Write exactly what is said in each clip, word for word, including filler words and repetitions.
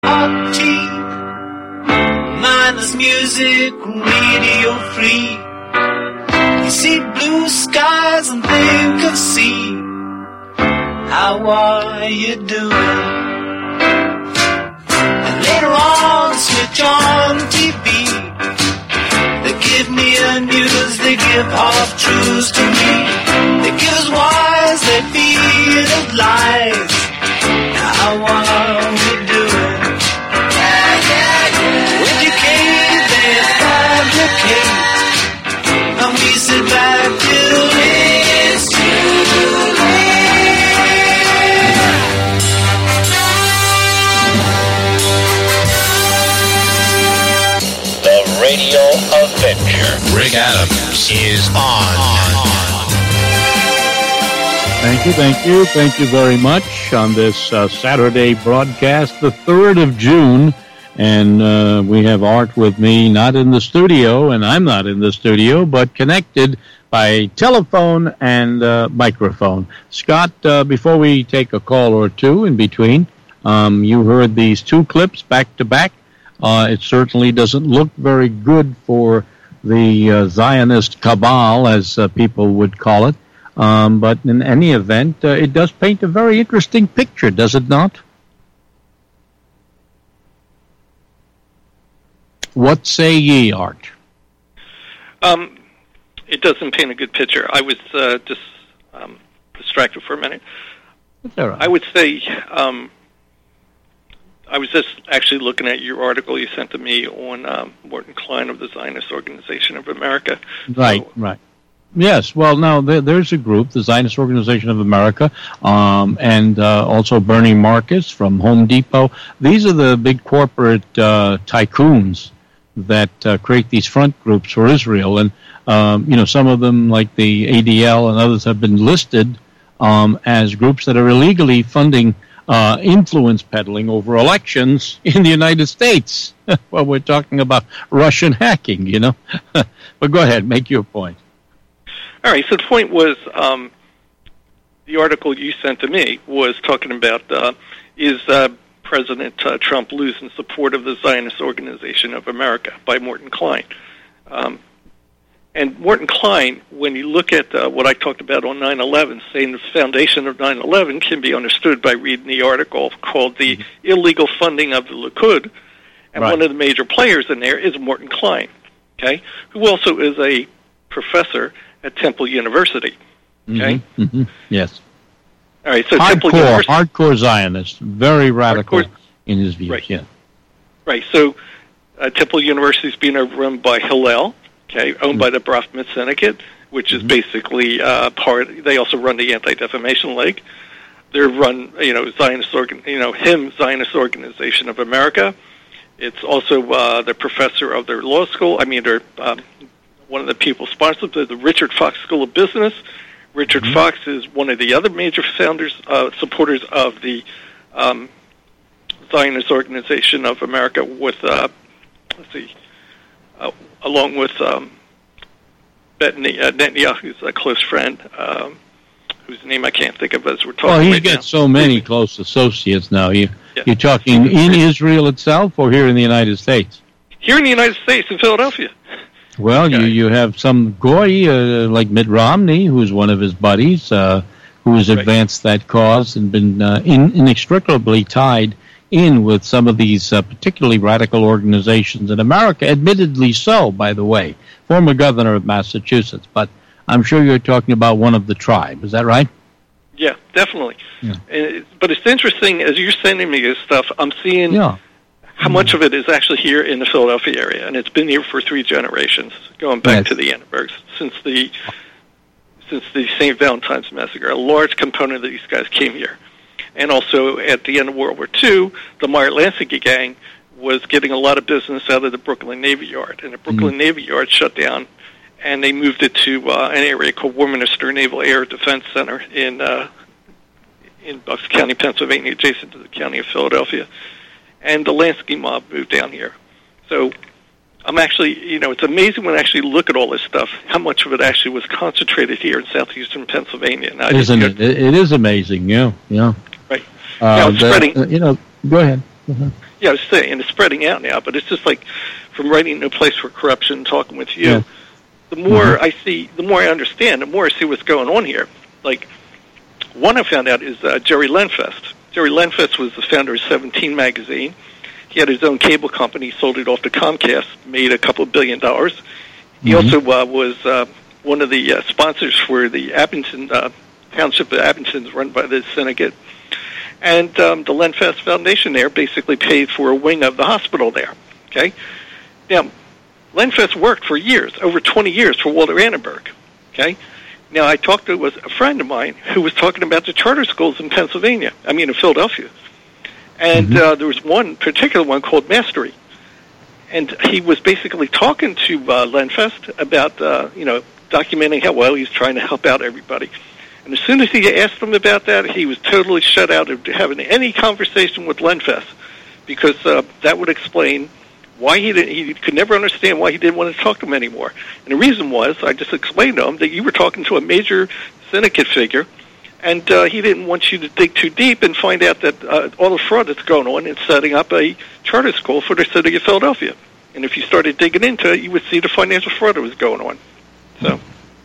hot tea, mindless music, radio free. You see blue skies and think of sea. How are you doing? And later on, switch on T V. They give me a news, they give half truths to me. They give us wise, they feed us lies. How are we doing? Yeah, yeah, yeah. Educate, they fabricate, and we sit back till it's too late. The Radio Adventure. Rick Adams is on. Thank you, thank you, thank you very much on this uh, Saturday broadcast, the third of June, and uh, we have Art with me, not in the studio, and I'm not in the studio, but connected by telephone and uh, microphone. Scott, uh, before we take a call or two in between, um, you heard these two clips back to back. Uh, it certainly doesn't look very good for the uh, Zionist cabal, as uh, people would call it. Um, but in any event, uh, it does paint a very interesting picture, does it not? What say ye, Art? Um, it doesn't paint a good picture. I was uh, just um, distracted for a minute. That's all right. I would say um, I was just actually looking at your article you sent to me on um, Morton Klein of the Zionist Organization of America. Right, so, right. Yes, well, now, there, there's a group, the Zionist Organization of America, um, and uh, also Bernie Marcus from Home Depot. These are the big corporate uh, tycoons that uh, create these front groups for Israel. And, um, you know, some of them, like the A D L and others, have been listed um, as groups that are illegally funding uh, influence peddling over elections in the United States. Well, we're talking about Russian hacking, you know. But go ahead, make your point. All right, so the point was, um, the article you sent to me was talking about, uh, is uh, President uh, Trump losing support of the Zionist Organization of America by Morton Klein. Um, and Morton Klein, when you look at uh, what I talked about on nine eleven, saying the foundation of nine eleven can be understood by reading the article called The mm-hmm. Illegal Funding of the Likud, and right. one of the major players in there is Morton Klein, okay, who also is a professor at Temple University. Okay? Mm-hmm, mm-hmm, yes. All right, so hardcore, Temple University. Hardcore Zionist, very radical hardcore, in his views, right. yeah. Right, so uh, Temple University is being run by Hillel, okay, owned mm-hmm. by the Bronfman Syndicate, which is mm-hmm. basically uh, part, they also run the Anti-Defamation League. They're run, you know, Zionist, organ, you know, him, Zionist Organization of America. It's also uh, the professor of their law school, I mean, they're um, one of the people sponsored the, the Richard Fox School of Business. Richard mm-hmm. Fox is one of the other major founders, uh, supporters of the um, Zionist Organization of America with, uh, let's see, uh, along with um, Netanyahu's a close friend, um, whose name I can't think of as we're talking Well, he's right got now. so many close associates now. You, yeah. You're talking in Israel itself or here in the United States? Here in the United States, in Philadelphia. Well, okay. you, you have some goy, uh, like Mitt Romney, who's one of his buddies, uh, who has right. advanced that cause and been uh, in, inextricably tied in with some of these uh, particularly radical organizations in America, admittedly so, by the way, former governor of Massachusetts. But I'm sure you're talking about one of the tribe. Is that right? Yeah, definitely. Yeah. And, but it's interesting, as you're sending me this stuff, I'm seeing... Yeah. How much of it is actually here in the Philadelphia area, and it's been here for three generations, going back yes. to the Annenbergs, since the since the Saint Valentine's Massacre. A large component of these guys came here. And also, at the end of World War Two, the Meyer Lansing gang was getting a lot of business out of the Brooklyn Navy Yard, and the Brooklyn mm-hmm. Navy Yard shut down, and they moved it to uh, an area called Warminster Naval Air Defense Center in, uh, in Bucks County, Pennsylvania, adjacent to the county of Philadelphia. And the Lansky mob moved down here. So I'm actually, you know, it's amazing when I actually look at all this stuff, how much of it actually was concentrated here in southeastern Pennsylvania. Isn't it? It is amazing, yeah, yeah. Right. Uh, now, the, spreading, uh, you know, go ahead. Mm-hmm. Yeah, I was saying, and it's spreading out now, but it's just like from writing No Place for Corruption, talking with you, yeah. the more mm-hmm. I see, the more I understand, the more I see what's going on here. Like, one I found out is uh, Jerry Lenfest. Jerry Lenfest was the founder of seventeen magazine. He had his own cable company, sold it off to Comcast, made a couple of billion dollars. He mm-hmm. also uh, was uh, one of the uh, sponsors for the Abington uh, Township of Abington, run by the syndicate. And um, the Lenfest Foundation there basically paid for a wing of the hospital there. Okay? Now, Lenfest worked for years, over twenty years, for Walter Annenberg. Okay? Now, I talked to was a friend of mine who was talking about the charter schools in Pennsylvania, I mean in Philadelphia. And mm-hmm. uh, there was one particular one called Mastery. And he was basically talking to uh, Lenfest about, uh, you know, documenting how well he's trying to help out everybody. And as soon as he asked him about that, he was totally shut out of having any conversation with Lenfest, because uh, that would explain why he didn't, he could never understand why he didn't want to talk to him anymore. And the reason was, I just explained to him that you were talking to a major syndicate figure, and uh, he didn't want you to dig too deep and find out that uh, all the fraud that's going on in setting up a charter school for the city of Philadelphia. And if you started digging into it, you would see the financial fraud that was going on. So,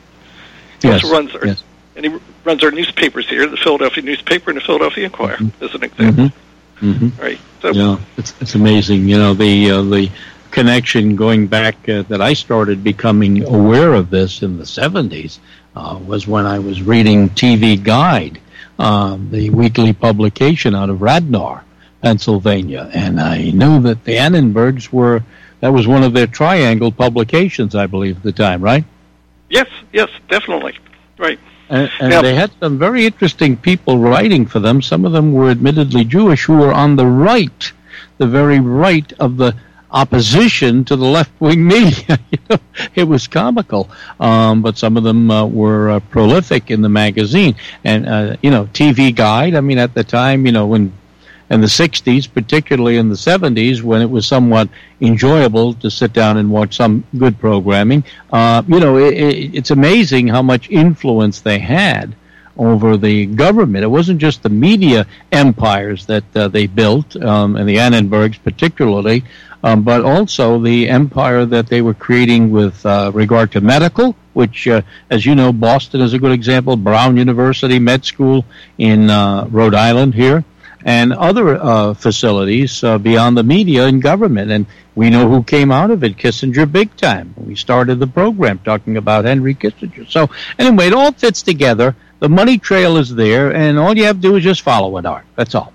he yes, also runs our, yes. and he runs our newspapers here, the Philadelphia Newspaper and the Philadelphia Inquirer, mm-hmm. as an example. Mm-hmm. Mm-hmm. All right. So, yeah, it's, it's amazing. You know, the uh, the connection going back uh, that I started becoming aware of this in the seventies uh, was when I was reading T V Guide, uh, the weekly publication out of Radnor, Pennsylvania, and I knew that the Annenbergs were, that was one of their triangle publications, I believe, at the time, right? Yes, yes, definitely. Right. And, and now, they had some very interesting people writing for them. Some of them were admittedly Jewish, who were on the right, the very right of the opposition to the left-wing media. You know, it was comical. Um, but some of them uh, were uh, prolific in the magazine. And, uh, you know, T V Guide, I mean, at the time, you know, when in the sixties, particularly in the seventies, when it was somewhat enjoyable to sit down and watch some good programming, uh, you know, it, it, it's amazing how much influence they had over the government. It wasn't just the media empires that uh, they built, um, and the Annenbergs particularly, um, but also the empire that they were creating with uh, regard to medical, which, uh, as you know, Boston is a good example, Brown University Med School in uh, Rhode Island here, and other uh, facilities uh, beyond the media and government. And we know who came out of it, Kissinger big time. We started the program talking about Henry Kissinger. So anyway, it all fits together. The money trail is there, and all you have to do is just follow it, Art. That's all.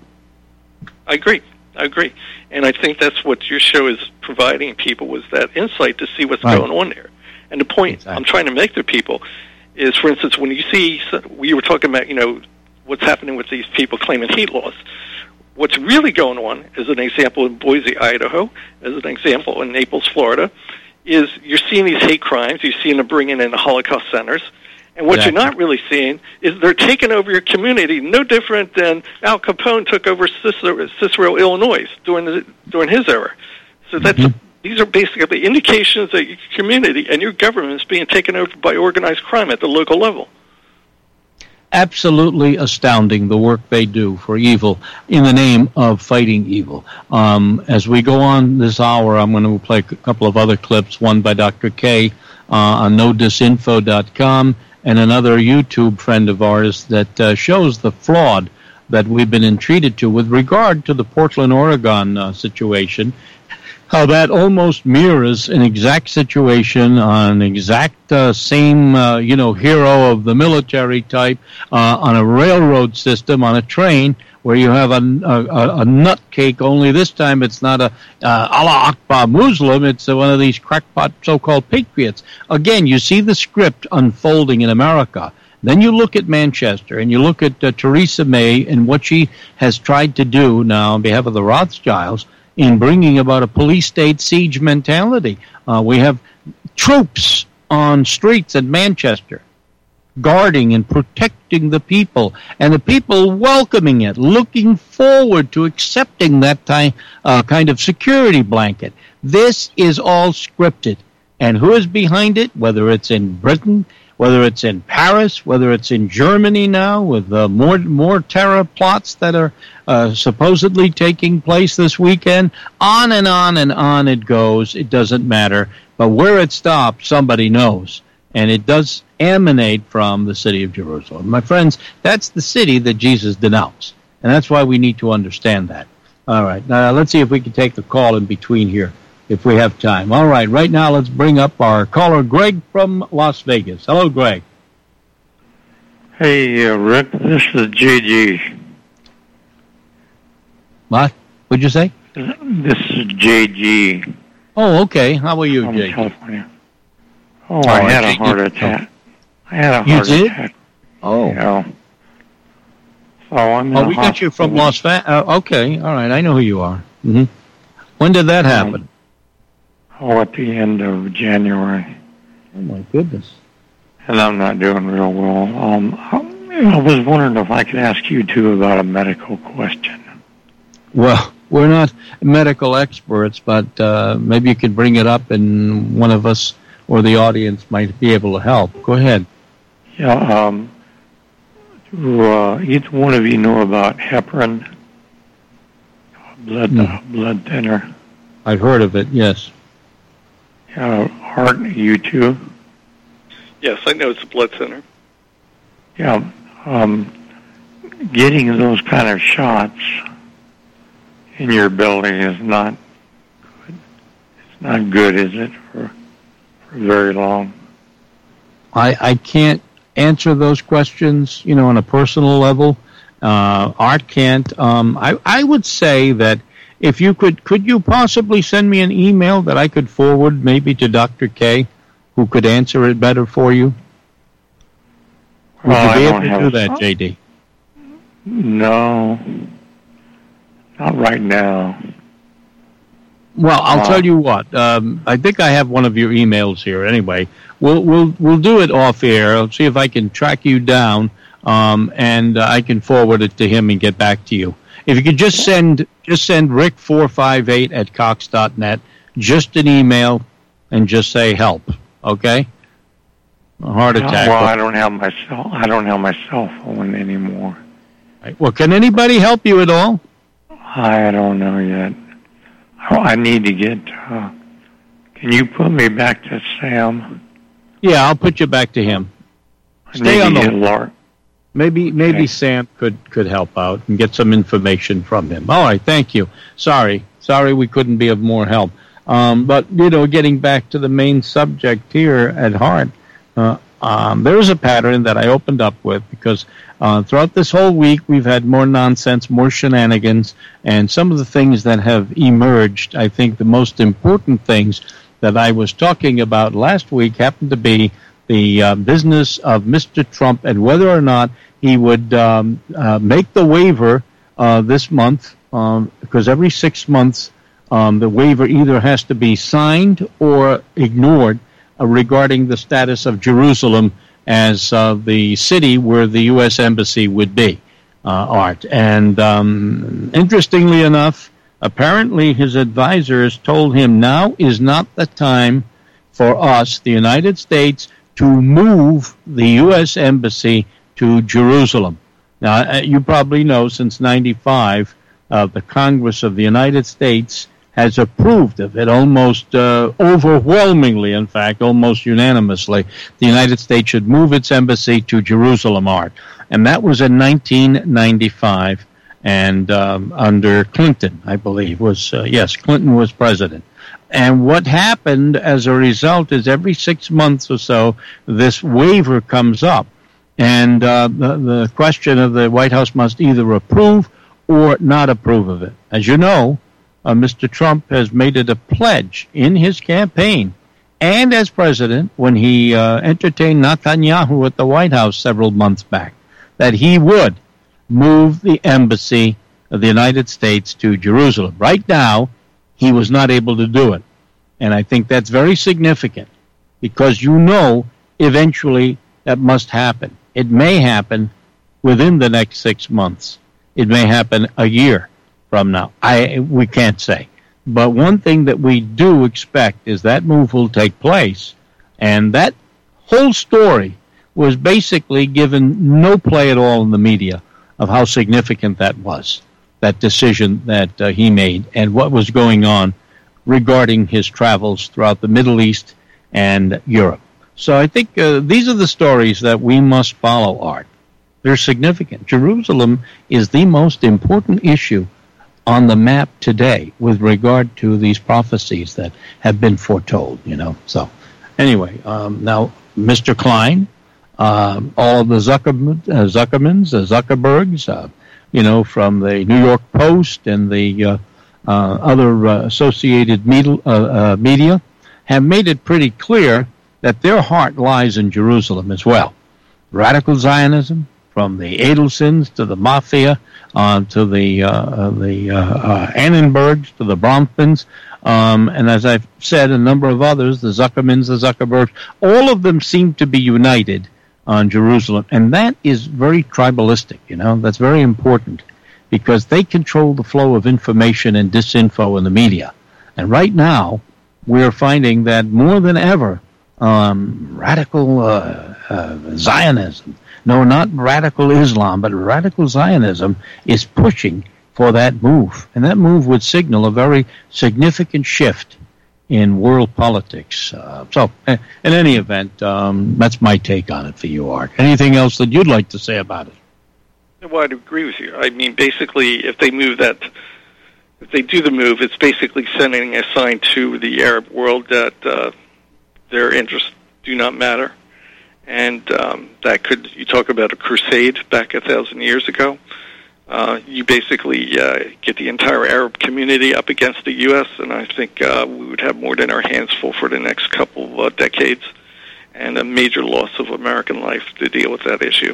I agree. I agree. And I think that's what your show is providing people, was that insight to see what's right. going on there. And the point exactly. I'm trying to make to people is, for instance, when you see, we were talking about, you know, what's happening with these people claiming heat loss. What's really going on, as an example in Boise, Idaho, as an example in Naples, Florida, is you're seeing these hate crimes. You're seeing them bringing in the Holocaust centers. And what exactly. you're not really seeing is they're taking over your community, no different than Al Capone took over Cicero, Cicero Illinois, during, the, during his era. So that's mm-hmm. these are basically indications that your community and your government is being taken over by organized crime at the local level. Absolutely astounding, the work they do for evil in the name of fighting evil. Um, as we go on this hour, I'm going to play a couple of other clips, one by Doctor K uh, on no disinfo dot com, and another YouTube friend of ours that uh, shows the fraud that we've been entreated to with regard to the Portland, Oregon uh, situation. How that almost mirrors an exact situation on exact uh, same, uh, you know, hero of the military type uh, on a railroad system, on a train, where you have a, a, a nutcake, only this time it's not a uh, Allah Akbar Muslim, it's uh, one of these crackpot so-called patriots. Again, you see the script unfolding in America. Then you look at Manchester, and you look at uh, Theresa May and what she has tried to do now on behalf of the Rothschilds, in bringing about a police-state siege mentality. Uh, we have troops on streets in Manchester guarding and protecting the people, and the people welcoming it, looking forward to accepting that ty- uh, kind of security blanket. This is all scripted. And who is behind it, whether it's in Britain, whether it's in Paris, whether it's in Germany now, with uh, more more terror plots that are uh, supposedly taking place this weekend. On and on and on it goes. It doesn't matter. But where it stops, somebody knows. And it does emanate from the city of Jerusalem. My friends, that's the city that Jesus denounced. And that's why we need to understand that. All right. Now, let's see if we can take a call in between here, if we have time. All right. Right now, let's bring up our caller, Greg from Las Vegas. Hello, Greg. Hey, uh, Rick. This is J G. What? What'd you say? This is J G. Oh, okay. How are you, from J G? California. Oh, oh, I had a heart attack. I had a heart you did? attack. Oh. Yeah. So I'm in oh, we got you from Las Vegas. Uh, okay. All right. I know who you are. Mm-hmm. When did that happen? Um, oh, at the end of January. Oh, my goodness. And I'm not doing real well. Um, I was wondering if I could ask you, too, about a medical question. Well, we're not medical experts, but uh, maybe you could bring it up and one of us or the audience might be able to help. Go ahead. Yeah, um, do uh, either one of you know about heparin, blood mm. uh, blood thinner? I've heard of it, yes. Yeah, Art, you too? Yes, I know it's a blood thinner. Yeah, um, getting those kind of shots in your belly is not good. It's not good, is it, for, for very long? I, I can't answer those questions, you know, on a personal level. Uh, Art can't. Um, I, I would say that if you could, could you possibly send me an email that I could forward maybe to Doctor K, who could answer it better for you? Would well, you be I able to do that, J D? No, not right now. Well, I'll uh, tell you what. Um, I think I have one of your emails here. Anyway, we'll we'll we'll do it off air. I'll see if I can track you down, um, and uh, I can forward it to him and get back to you. If you could just send just send Rick four five eight at cox dot net, just an email, and just say help. Okay. A heart attack. Well, I don't have my cell. I don't have my cell phone anymore. Right. Well, can anybody help you at all? I don't know yet. I need to get. Uh, can you put me back to Sam? Yeah, I'll put you back to him. I Stay on the Lord. Maybe maybe okay. Sam could, could help out and get some information from him. All right, thank you. Sorry, sorry we couldn't be of more help. Um, but you know, getting back to the main subject here at heart, uh, um, there is a pattern that I opened up with because uh, throughout this whole week we've had more nonsense, more shenanigans, and some of the things that have emerged. I think the most important things that I was talking about last week happened to be the uh, business of Mister Trump and whether or not he would um, uh, make the waiver uh, this month, um, because every six months um, the waiver either has to be signed or ignored uh, regarding the status of Jerusalem as uh, the city where the U S Embassy would be, uh, Art. And um, interestingly enough, apparently his advisors told him now is not the time for us, the United States, to move the U S Embassy to Jerusalem. Now, you probably know since ninety-five, uh, the Congress of the United States has approved of it almost uh, overwhelmingly, in fact, almost unanimously. The United States should move its embassy to Jerusalem, Art. And that was in nineteen ninety-five, and um, under Clinton, I believe, was, uh, yes, Clinton was president. And what happened as a result is every six months or so, this waiver comes up. And uh, the, the question of the White House must either approve or not approve of it. As you know, uh, Mister Trump has made it a pledge in his campaign and as president when he uh, entertained Netanyahu at the White House several months back that he would move the embassy of the United States to Jerusalem. Right now, he was not able to do it. And I think that's very significant because you know eventually that must happen. It may happen within the next six months. It may happen a year from now. I we can't say. But one thing that we do expect is that move will take place. And that whole story was basically given no play at all in the media of how significant that was, that decision that uh, he made and what was going on regarding his travels throughout the Middle East and Europe. So I think uh, these are the stories that we must follow, Art. They're significant. Jerusalem is the most important issue on the map today with regard to these prophecies that have been foretold, you know. So anyway, um, now, Mister Klein, uh, all of the Zuckerman, uh, Zuckermans, uh, Zuckerbergs, uh, you know, from the New York Post and the uh, uh, other uh, associated media, uh, uh, media have made it pretty clear that their heart lies in Jerusalem as well. Radical Zionism, from the Adelsons to the Mafia, uh, to the uh, the uh, uh, Annenbergs, to the Bronfmans, um, and as I've said, a number of others, the Zuckermans, the Zuckerbergs, all of them seem to be united on Jerusalem, and that is very tribalistic, you know, that's very important, because they control the flow of information and disinfo in the media. And right now, we're finding that more than ever, um, radical uh, uh, Zionism, no, not radical Islam, but radical Zionism is pushing for that move. And that move would signal a very significant shift in world politics. Uh, so, in any event, um, that's my take on it for you, Art. Anything else that you'd like to say about it? Well, I'd agree with you. I mean, basically, if they move that, if they do the move, it's basically sending a sign to the Arab world that uh, their interests do not matter. And um, that could, you talk about a crusade back a thousand years ago. Uh, you basically uh, get the entire Arab community up against the U S, and I think uh, we would have more than our hands full for the next couple of uh, decades, and a major loss of American life to deal with that issue.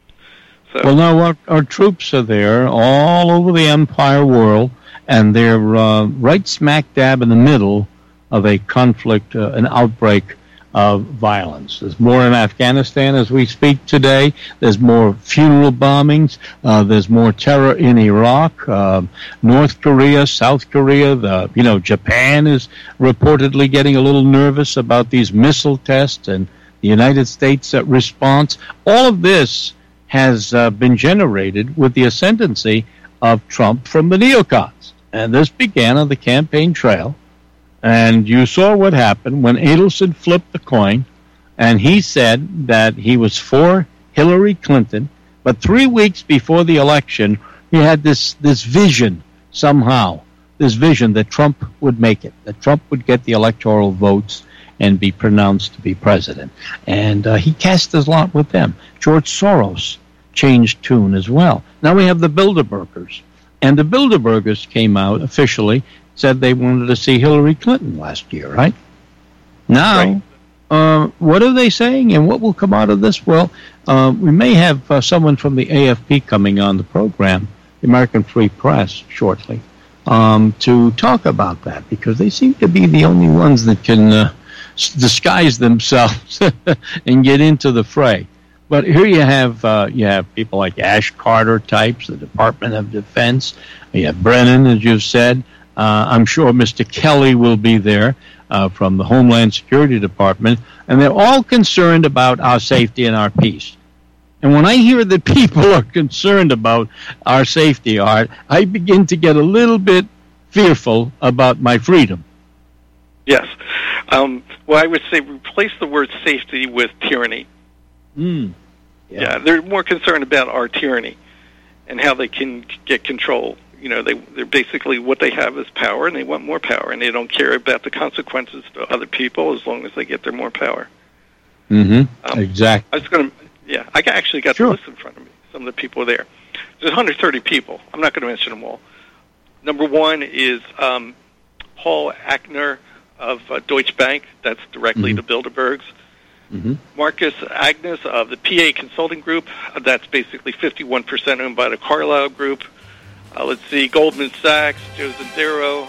So. Well, now our, our troops are there all over the empire world, and they're uh, right smack dab in the middle of a conflict, uh, an outbreak of violence. There's more in Afghanistan as we speak today. There's more funeral bombings. Uh, there's more terror in Iraq, uh, North Korea, South Korea. The, you know, Japan is reportedly getting a little nervous about these missile tests and the United States uh, response. All of this has uh, been generated with the ascendancy of Trump from the neocons. And this began on the campaign trail. And you saw what happened when Adelson flipped the coin, and he said that he was for Hillary Clinton, but three weeks before the election, he had this, this vision somehow, this vision that Trump would make it, that Trump would get the electoral votes and be pronounced to be president. And uh, he cast his lot with them. George Soros changed tune as well. Now we have the Bilderbergers. And the Bilderbergers came out officially, said they wanted to see Hillary Clinton last year, right? Now, right. Uh, what are they saying, and what will come out of this? Well, uh, we may have uh, someone from the A F P coming on the program, the American Free Press, shortly, um, to talk about that, because they seem to be the only ones that can uh, disguise themselves and get into the fray. But here you have uh, you have people like Ash Carter types, the Department of Defense. You have Brennan, as you've said. Uh, I'm sure Mister Kelly will be there uh, from the Homeland Security Department, and they're all concerned about our safety and our peace. And when I hear that people are concerned about our safety, Art, I begin to get a little bit fearful about my freedom. Yes. Um, well, I would say replace the word safety with tyranny. Mm. Yeah. yeah, they're more concerned about our tyranny and how they can get control. You know, they, they're basically, what they have is power, and they want more power, and they don't care about the consequences to other people as long as they get their more power. Mm-hmm. Um, exactly. I was going to, yeah, I actually got sure. the list in front of me, some of the people there. There's one hundred thirty people. I'm not going to mention them all. Number one is um, Paul Ackner of uh, Deutsche Bank. That's directly mm-hmm. to Bilderbergs. Mm-hmm. Marcus Agnes of the P A Consulting Group. Uh, that's basically fifty-one percent owned by the Carlyle Group. Uh, let's see, Goldman Sachs, Joe Zandero.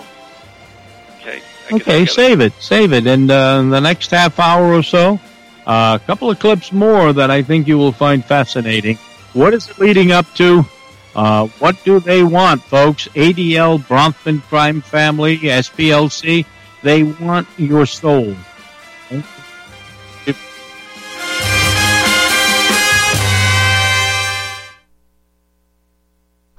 Okay. I okay, save it. Save it. And uh, in the next half hour or so, uh, a couple of clips more that I think you will find fascinating. What is it leading up to? Uh, what do they want, folks? A D L, Bronfman Crime Family, S P L C, they want your soul.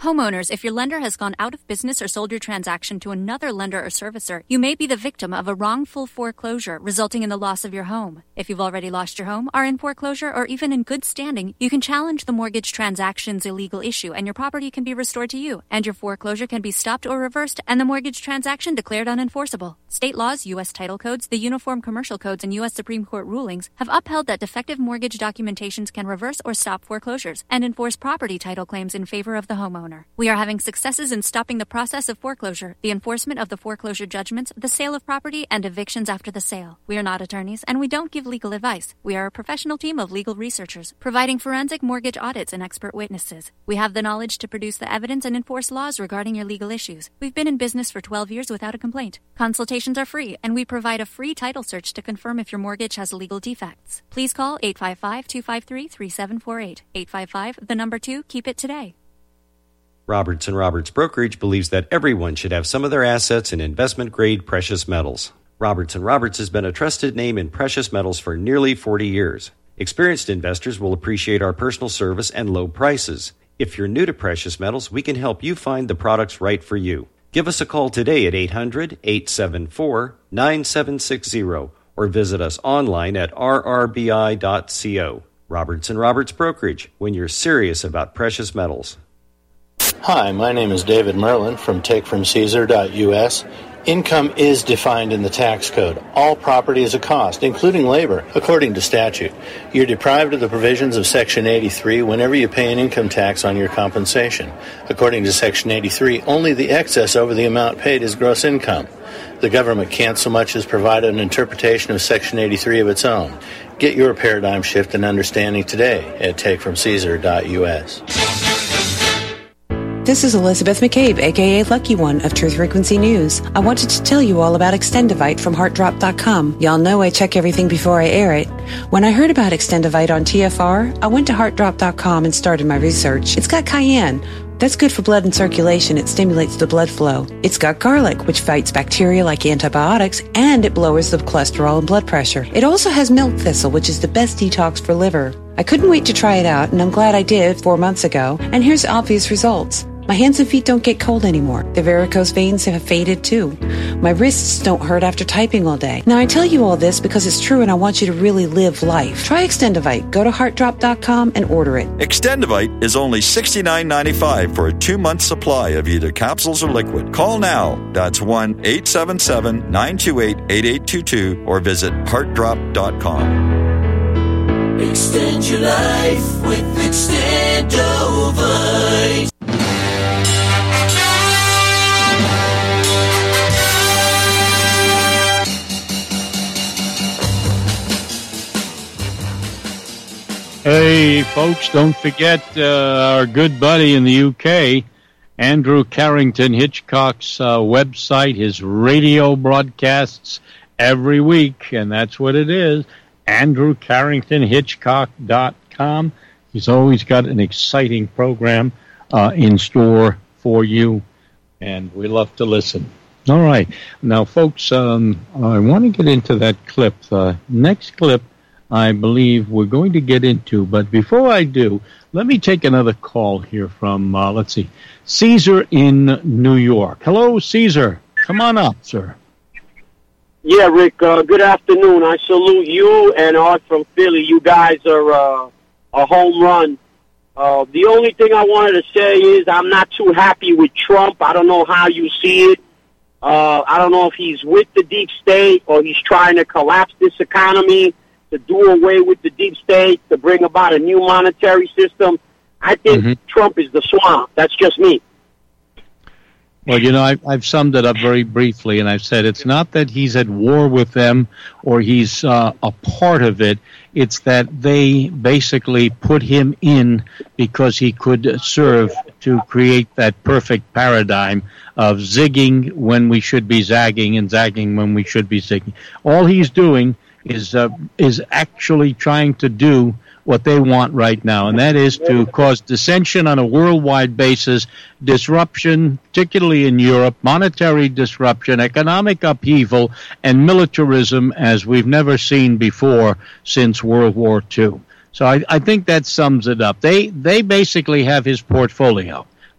Homeowners, if your lender has gone out of business or sold your transaction to another lender or servicer, you may be the victim of a wrongful foreclosure, resulting in the loss of your home. If you've already lost your home, are in foreclosure, or even in good standing, you can challenge the mortgage transaction's illegal issue, and your property can be restored to you, and your foreclosure can be stopped or reversed, and the mortgage transaction declared unenforceable. State laws, U S title codes, the Uniform Commercial Codes, and U S Supreme Court rulings have upheld that defective mortgage documentations can reverse or stop foreclosures and enforce property title claims in favor of the homeowner. We are having successes in stopping the process of foreclosure, the enforcement of the foreclosure judgments, the sale of property, and evictions after the sale. We are not attorneys, and we don't give legal advice. We are a professional team of legal researchers, providing forensic mortgage audits and expert witnesses. We have the knowledge to produce the evidence and enforce laws regarding your legal issues. We've been in business for twelve years without a complaint. Consultations are free, and we provide a free title search to confirm if your mortgage has legal defects. Please call eight five five, two five three, three seven four eight. eight five five, the number two, keep it today. Roberts and Roberts Brokerage believes that everyone should have some of their assets in investment-grade precious metals. Roberts and Roberts has been a trusted name in precious metals for nearly forty years. Experienced investors will appreciate our personal service and low prices. If you're new to precious metals, we can help you find the products right for you. Give us a call today at eight hundred, eight seven four, nine seven six zero or visit us online at r r b i dot co. Roberts and Roberts Brokerage, when you're serious about precious metals. Hi, my name is David Merlin from take from caesar dot u s. Income is defined in the tax code. All property is a cost, including labor, according to statute. You're deprived of the provisions of Section eighty-three whenever you pay an income tax on your compensation. According to Section eighty-three, only the excess over the amount paid is gross income. The government can't so much as provide an interpretation of Section eighty-three of its own. Get your paradigm shift and understanding today at take from caesar dot u s. This is Elizabeth McCabe, a k a. Lucky One of Truth Frequency News. I wanted to tell you all about Extendivite from heart drop dot com. Y'all know I check everything before I air it. When I heard about Extendivite on T F R, I went to heart drop dot com and started my research. It's got cayenne. That's good for blood and circulation. It stimulates the blood flow. It's got garlic, which fights bacteria like antibiotics, and it lowers the cholesterol and blood pressure. It also has milk thistle, which is the best detox for liver. I couldn't wait to try it out, and I'm glad I did four months ago. And here's the obvious results. My hands and feet don't get cold anymore. The varicose veins have faded too. My wrists don't hurt after typing all day. Now I tell you all this because it's true and I want you to really live life. Try Extendivite. Go to heart drop dot com and order it. Extendivite is only sixty-nine ninety-five for a two-month supply of either capsules or liquid. Call now. That's one eight seven seven, nine two eight, eight eight two two or visit heart drop dot com. Extend your life with Extendivite. Hey, folks, don't forget uh, our good buddy in the U K, Andrew Carrington Hitchcock's uh, website, his radio broadcasts every week, and that's what it is, andrew carrington hitchcock dot com. He's always got an exciting program uh, in store for you, and we love to listen. All right. Now, folks, um, I want to get into that clip. The next clip I believe we're going to get into. But before I do, let me take another call here from, uh, let's see, Caesar in New York. Hello, Caesar. Come on up, sir. Yeah, Rick, uh, good afternoon. I salute you and Art from Philly. You guys are uh, a home run. Uh, the only thing I wanted to say is I'm not too happy with Trump. I don't know how you see it. Uh, I don't know if he's with the deep state or he's trying to collapse this economy, to do away with the deep state, to bring about a new monetary system. I think mm-hmm. Trump is the swamp. That's just me. Well, you know, I've, I've summed it up very briefly, and I've said it's not that he's at war with them or he's uh, a part of it. It's that they basically put him in because he could serve to create that perfect paradigm of zigging when we should be zagging and zagging when we should be zigging. All he's doing is uh, is actually trying to do what they want right now, and that is to cause dissension on a worldwide basis, disruption, particularly in Europe, monetary disruption, economic upheaval, and militarism as we've never seen before since World War Two. So I, I think that sums it up. They they basically have his portfolio.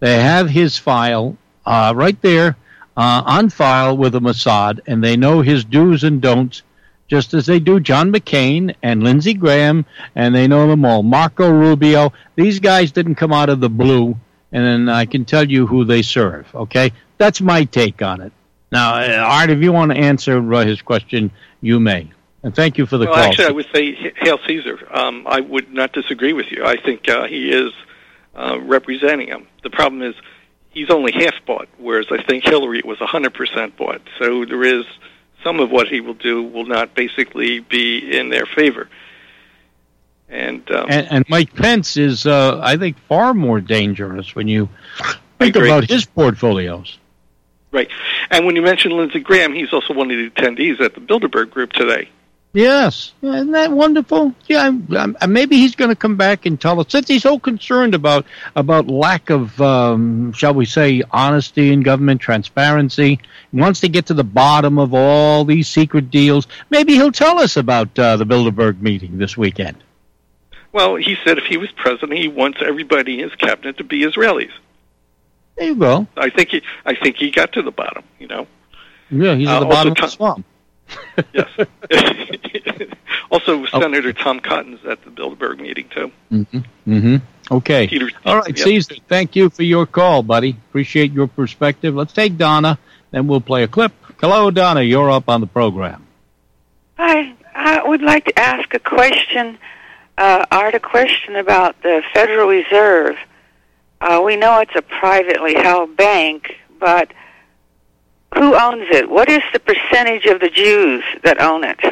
They have his file uh, right there uh, on file with the Mossad, and they know his do's and don'ts, just as they do John McCain and Lindsey Graham, and they know them all. Marco Rubio. These guys didn't come out of the blue, and then I can tell you who they serve, okay? That's my take on it. Now, Art, if you want to answer uh, his question, you may. And thank you for the well, call. Well, actually, I would say hail Caesar. Um, I would not disagree with you. I think uh, he is uh, representing him. The problem is he's only half bought, whereas I think Hillary was one hundred percent bought. So there is some of what he will do will not basically be in their favor. And um, and, and Mike Pence is, uh, I think, far more dangerous when you think about his portfolios. Right. And when you mention Lindsey Graham, he's also one of the attendees at the Bilderberg Group today. Yes. Isn't that wonderful? Yeah, I'm, I'm, maybe he's going to come back and tell us, since he's so concerned about, about lack of, um, shall we say, honesty in government, transparency, he wants to get to the bottom of all these secret deals. Maybe he'll tell us about uh, the Bilderberg meeting this weekend. Well, he said if he was president, he wants everybody in his cabinet to be Israelis. There you go. I think he, I think he got to the bottom, you know. Yeah, he's at the uh, bottom of the swamp. Yes. Also, oh. Senator Tom Cotton's at the Bilderberg meeting, too. Mm-hmm. Mm-hmm. Okay. Peter, All right, yep. Caesar, thank you for your call, buddy. Appreciate your perspective. Let's take Donna, then we'll play a clip. Hello, Donna. You're up on the program. Hi. I would like to ask a question, uh, Art, a question about the Federal Reserve. Uh, we know it's a privately held bank, but who owns it? What is the percentage of the Jews that own it?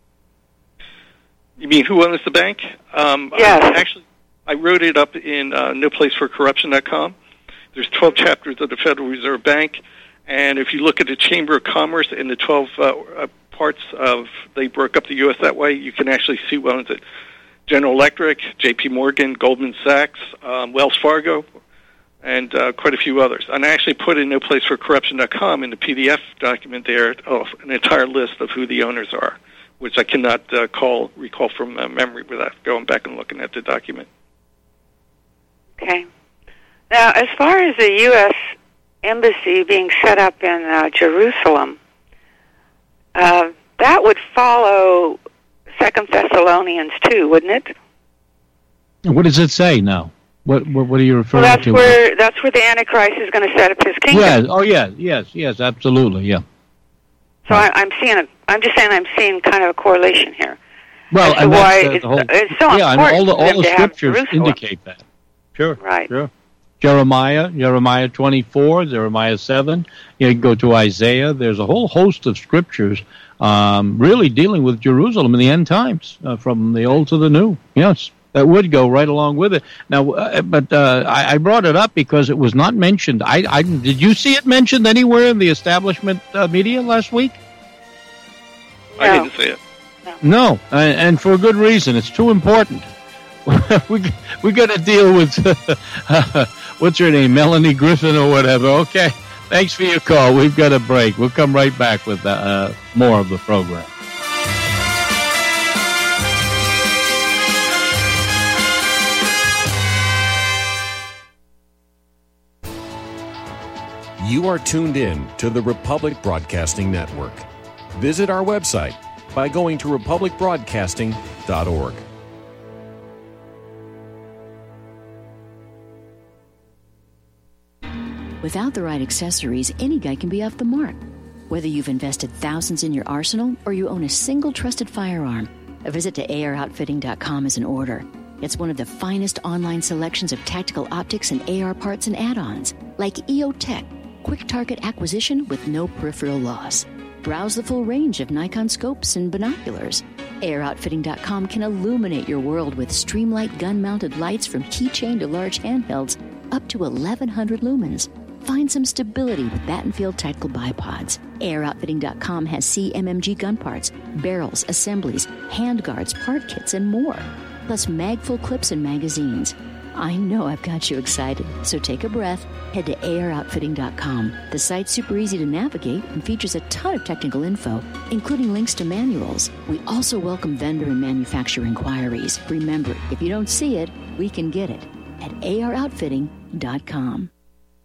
You mean who owns the bank? Um, yes. I, actually, I wrote it up in uh, no place for corruption dot com. There's twelve chapters of the Federal Reserve Bank, and if you look at the Chamber of Commerce in the twelve uh, uh, parts of, they broke up the U S that way, you can actually see who owns it. General Electric, J P Morgan, Goldman Sachs, um, Wells Fargo, and uh, quite a few others. And I actually put in no place for corruption dot com in the P D F document there oh, an entire list of who the owners are, which I cannot uh, call recall from uh, memory without going back and looking at the document. Okay. Now, as far as the U S embassy being set up in uh, Jerusalem, uh, that would follow Second Thessalonians two, wouldn't it? What does it say now? What what, what are you referring well, that's to? Where, that's where the Antichrist is going to set up his kingdom. Yes. Oh, yes, yes, yes, absolutely, yeah. So I, I'm seeing a, I'm just saying I'm seeing kind of a correlation here. Well, and why that's, uh, it's, the whole, it's so yeah, important and all the, all the to scriptures have indicate that. Sure, right. Sure. Jeremiah, Jeremiah twenty-four, Jeremiah seven. You can go to Isaiah. There's a whole host of scriptures um, really dealing with Jerusalem in the end times, uh, from the old to the new. Yes, that would go right along with it. Now, uh, but uh, I, I brought it up because it was not mentioned. I, I did you see it mentioned anywhere in the establishment uh, media last week? No. I didn't see it. No, no. And, and for a good reason. It's too important. we we got to deal with uh, what's her name, Melanie Griffin or whatever. Okay, thanks for your call. We've got a break. We'll come right back with uh, more of the program. You are tuned in to the Republic Broadcasting Network. Visit our website by going to republic broadcasting dot org. Without the right accessories, any guy can be off the mark. Whether you've invested thousands in your arsenal or you own a single trusted firearm, a visit to A R outfitting dot com is in order. It's one of the finest online selections of tactical optics and A R parts and add-ons, like E O Tech, quick target acquisition with no peripheral loss. Browse the full range of Nikon scopes and binoculars. A R outfitting dot com can illuminate your world with Streamlight gun-mounted lights from keychain to large handhelds up to eleven hundred lumens. Find some stability with Battenfield Tactical Bipods. A R outfitting dot com has C M M G gun parts, barrels, assemblies, handguards, part kits, and more. Plus mag-full clips and magazines. I know I've got you excited, so take a breath. Head to A R outfitting dot com. The site's super easy to navigate and features a ton of technical info, including links to manuals. We also welcome vendor and manufacturer inquiries. Remember, if you don't see it, we can get it at A R outfitting dot com.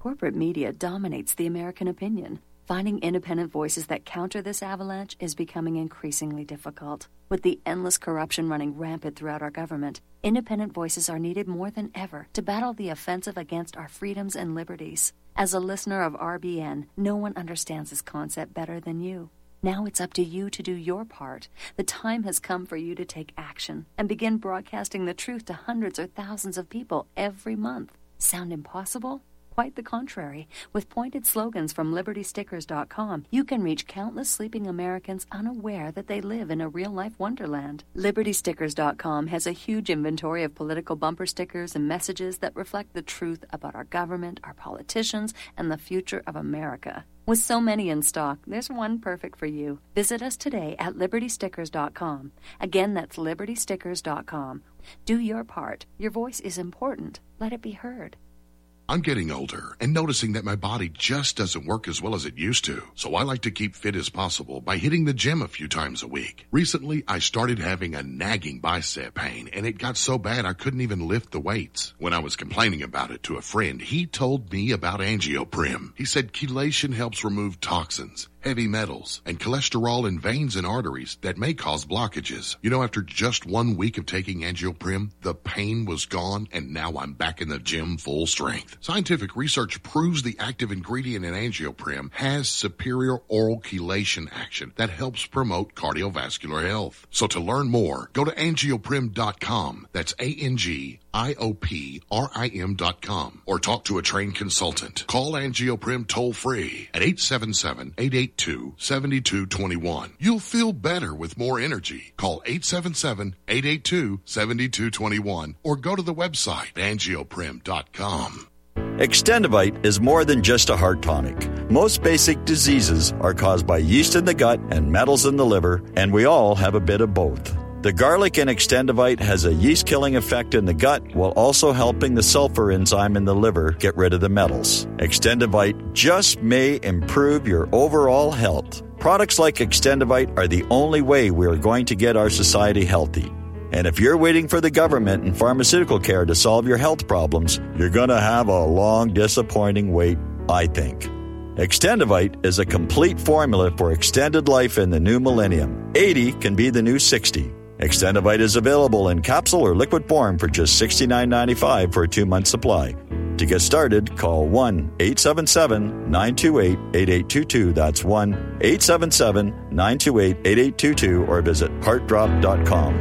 corporate media dominates the American opinion. Finding independent voices that counter this avalanche is becoming increasingly difficult. With the endless corruption running rampant throughout our government, independent voices are needed more than ever to battle the offensive against our freedoms and liberties. As a listener of R B N, no one understands this concept better than you. Now it's up to you to do your part. The time has come for you to take action and begin broadcasting the truth to hundreds or thousands of people every month. Sound impossible? Quite the contrary. With pointed slogans from Liberty Stickers dot com, you can reach countless sleeping Americans unaware that they live in a real-life wonderland. Liberty Stickers dot com has a huge inventory of political bumper stickers and messages that reflect the truth about our government, our politicians, and the future of America. With so many in stock, there's one perfect for you. Visit us today at Liberty Stickers dot com. Again, that's Liberty Stickers dot com. Do your part. Your voice is important. Let it be heard. I'm getting older and noticing that my body just doesn't work as well as it used to. So I like to keep fit as possible by hitting the gym a few times a week. Recently, I started having a nagging bicep pain, and it got so bad I couldn't even lift the weights. When I was complaining about it to a friend, he told me about AngioPrim. He said chelation helps remove toxins, heavy metals, and cholesterol in veins and arteries that may cause blockages. You know, after just one week of taking AngioPrim, the pain was gone, and now I'm back in the gym full strength. Scientific research proves the active ingredient in AngioPrim has superior oral chelation action that helps promote cardiovascular health. So to learn more, go to angioprim dot com. That's A N G I O P R I M dot com. Or talk to a trained consultant. Call AngioPrim toll-free at eight seven seven, eight eight two, seven two two one. You'll feel better with more energy. Call eight seven seven, eight eight two, seven two two one or go to the website angioprim dot com. Extendivite is more than just a heart tonic. Most basic diseases are caused by yeast in the gut and metals in the liver, and we all have a bit of both. The garlic in Extendivite has a yeast-killing effect in the gut while also helping the sulfur enzyme in the liver get rid of the metals. Extendivite just may improve your overall health. Products like Extendivite are the only way we are going to get our society healthy. And if you're waiting for the government and pharmaceutical care to solve your health problems, you're going to have a long, disappointing wait, I think. Extendivite is a complete formula for extended life in the new millennium. eighty can be the new sixty. Extendivite is available in capsule or liquid form for just sixty-nine ninety-five for a two-month supply. To get started, call one eight seven seven, nine two eight, eight eight two two. That's one eight seven seven, nine two eight, eight eight two two or visit heart drop dot com.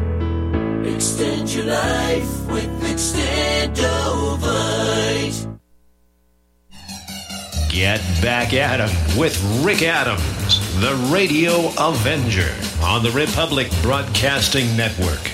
Extend your life with Extendovite. Get back at him with Rick Adams, the Radio Avenger, on the Republic Broadcasting Network.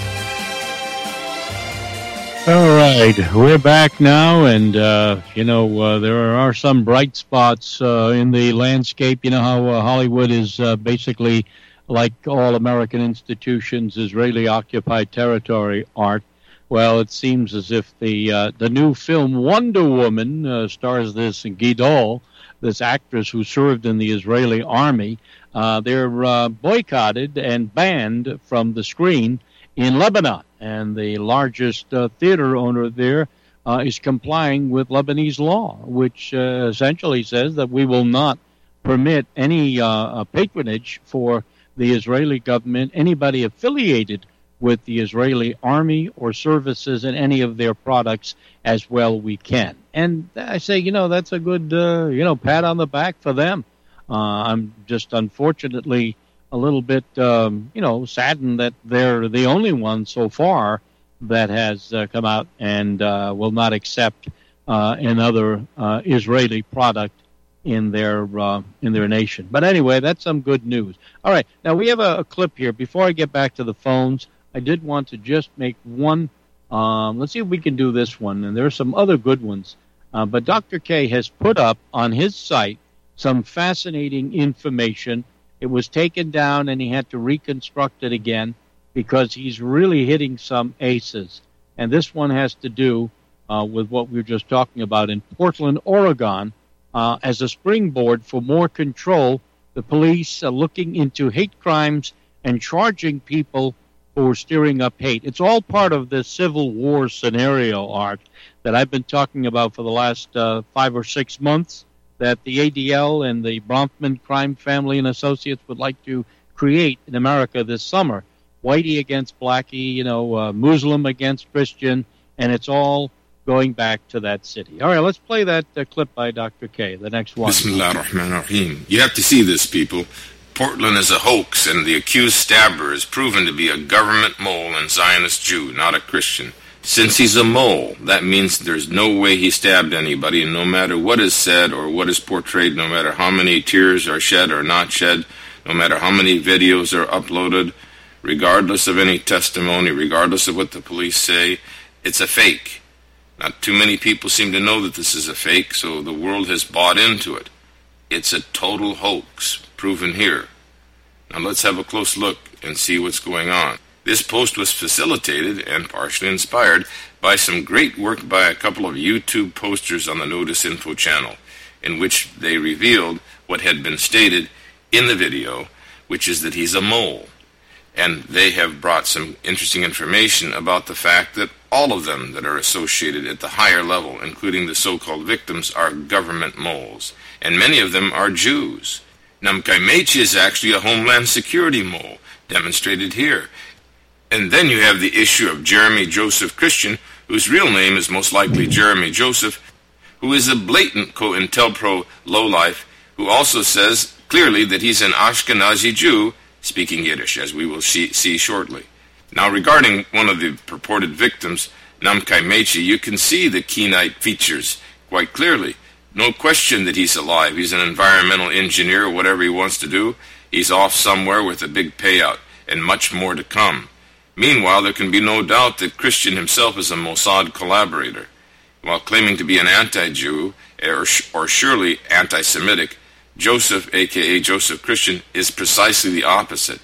All right, we're back now, and, uh, you know, uh, there are some bright spots uh, in the landscape. You know how uh, Hollywood is uh, basically, like all American institutions, Israeli-occupied territory, Art. Well, it seems as if the uh, the new film Wonder Woman uh, stars this Gidol, this actress who served in the Israeli army. Uh, they're uh, boycotted and banned from the screen in Lebanon. And the largest uh, theater owner there uh, is complying with Lebanese law, which uh, essentially says that we will not permit any uh, patronage for the Israeli government, anybody affiliated with the Israeli army or services in any of their products as well we can. And I say, you know, that's a good, uh, you know, pat on the back for them. Uh, I'm just unfortunately a little bit, um, you know, saddened that they're the only one so far that has uh, come out and uh, will not accept uh, another uh, Israeli product in their uh, in their nation. But anyway, that's some good news. All right, now we have a, a clip here. Before I get back to the phones, I did want to just make one. Um, let's see if we can do this one. And there are some other good ones. Uh, but Doctor K has put up on his site some fascinating information. It was taken down, and he had to reconstruct it again because he's really hitting some aces. And this one has to do uh, with what we were just talking about in Portland, Oregon. Uh, as a springboard for more control, the police are looking into hate crimes and charging people who are stirring up hate. It's all part of the Civil War scenario, Art, that I've been talking about for the last uh, five or six months that the A D L and the Bronfman Crime Family and Associates would like to create in America this summer. Whitey against Blackie, you know, uh, Muslim against Christian, and it's all going back to that city. All right, let's play that uh, clip by Doctor K, the next one. Bismillah ar-Rahman ar-Rahim. You have to see this, people. Portland is a hoax, and the accused stabber is proven to be a government mole and Zionist Jew, not a Christian. Since he's a mole, that means there's no way he stabbed anybody, and no matter what is said or what is portrayed, no matter how many tears are shed or not shed, no matter how many videos are uploaded, regardless of any testimony, regardless of what the police say, it's a fake. Not too many people seem to know that this is a fake, so the world has bought into it. It's a total hoax, proven here. Now let's have a close look and see what's going on. This post was facilitated and partially inspired by some great work by a couple of YouTube posters on the Notice Info channel, in which they revealed what had been stated in the video, which is that he's a mole. And they have brought some interesting information about the fact that all of them that are associated at the higher level, including the so-called victims, are government moles. And many of them are Jews. Namkai Mechi is actually a Homeland Security mole, demonstrated here. And then you have the issue of Jeremy Joseph Christian, whose real name is most likely Jeremy Joseph, who is a blatant COINTELPRO lowlife, who also says clearly that he's an Ashkenazi Jew, speaking Yiddish, as we will see, see shortly. Now, regarding one of the purported victims, Namkai Mechi, you can see the Kenite features quite clearly. No question that he's alive. He's an environmental engineer, whatever he wants to do. He's off somewhere with a big payout, and much more to come. Meanwhile, there can be no doubt that Christian himself is a Mossad collaborator. While claiming to be an anti-Jew, or, or surely anti-Semitic, Joseph, a k a. Joseph Christian, is precisely the opposite.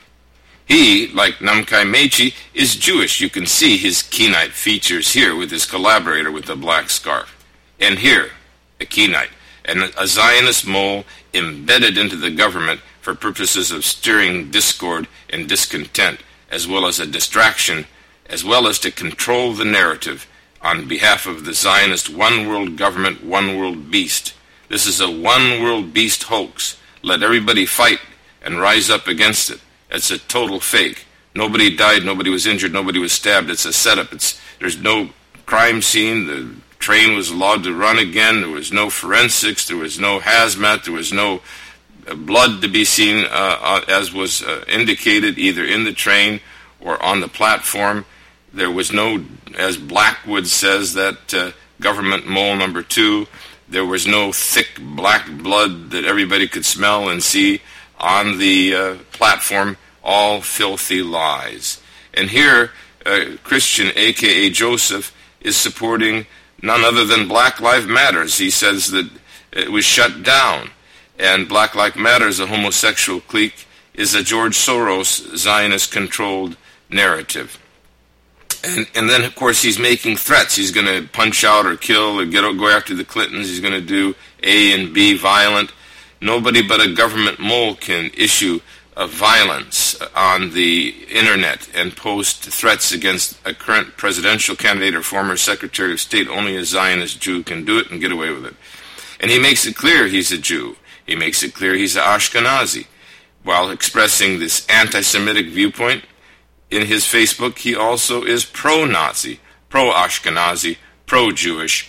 He, like Namkai Mechi, is Jewish. You can see his Kenite features here with his collaborator with the black scarf. And here, a Kenite, and a Zionist mole embedded into the government for purposes of stirring discord and discontent, as well as a distraction, as well as to control the narrative on behalf of the Zionist one-world government, one-world beast. This is a one-world beast hoax. Let everybody fight and rise up against it. It's a total fake. Nobody died, nobody was injured, nobody was stabbed. It's a setup. It's there's no crime scene. The train was allowed to run again. There was no forensics. There was no hazmat. There was no uh, blood to be seen, uh, uh, as was uh, indicated, either in the train or on the platform. There was no, as Blackwood says, that uh, government mole number two, there was no thick black blood that everybody could smell and see on the uh, platform. All filthy lies. And here, uh, Christian, a k a. Joseph, is supporting none other than Black Lives Matters. He says that it was shut down. And Black Lives Matters, a homosexual clique, is a George Soros Zionist-controlled narrative. And, and then, of course, he's making threats. He's going to punch out or kill or get, go after the Clintons. He's going to do A and B violent. Nobody but a government mole can issue of violence on the internet and post threats against a current presidential candidate or former Secretary of State. Only a Zionist Jew can do it and get away with it. And he makes it clear he's a Jew. He makes it clear he's an Ashkenazi. While expressing this anti-Semitic viewpoint in his Facebook, he also is pro-Nazi, pro-Ashkenazi, pro-Jewish.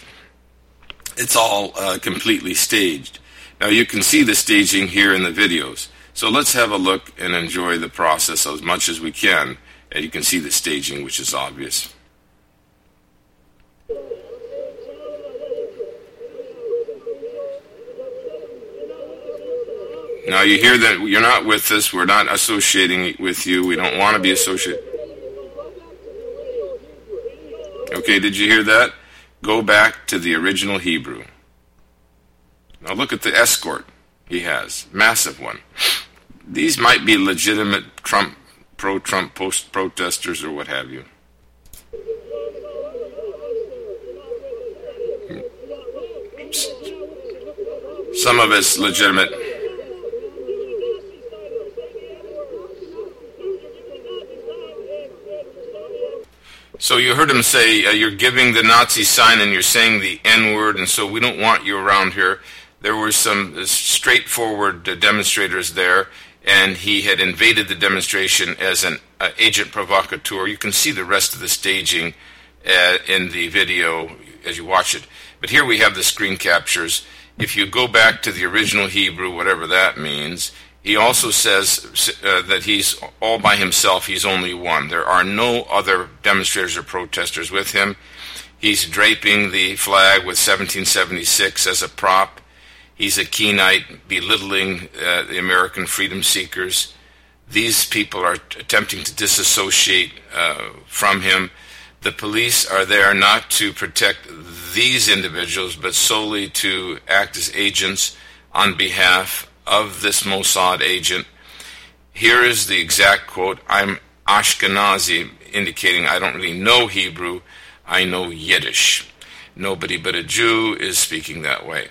It's all uh, completely staged. Now you can see the staging here in the videos. So let's have a look and enjoy the process as much as we can. And you can see the staging, which is obvious. Now you hear that you're not with us. We're not associating with you. We don't want to be associated. Okay, did you hear that? Go back to the original Hebrew. Now look at the escort he has. Massive one. These might be legitimate Trump, pro-Trump post protesters or what have you. Some of it's legitimate. So you heard him say, uh, you're giving the Nazi sign and you're saying the N-word, and so we don't want you around here. There were some uh, straightforward uh, demonstrators there, and he had invaded the demonstration as an uh, agent provocateur. You can see the rest of the staging uh, in the video as you watch it. But here we have the screen captures. If you go back to the original Hebrew, whatever that means, he also says uh, that he's all by himself. He's only one. There are no other demonstrators or protesters with him. He's draping the flag with seventeen seventy-six as a prop. He's a Keenite, belittling uh, the American freedom seekers. These people are t- attempting to disassociate uh, from him. The police are there not to protect these individuals, but solely to act as agents on behalf of this Mossad agent. Here is the exact quote. I'm Ashkenazi, indicating I don't really know Hebrew, I know Yiddish. Nobody but a Jew is speaking that way.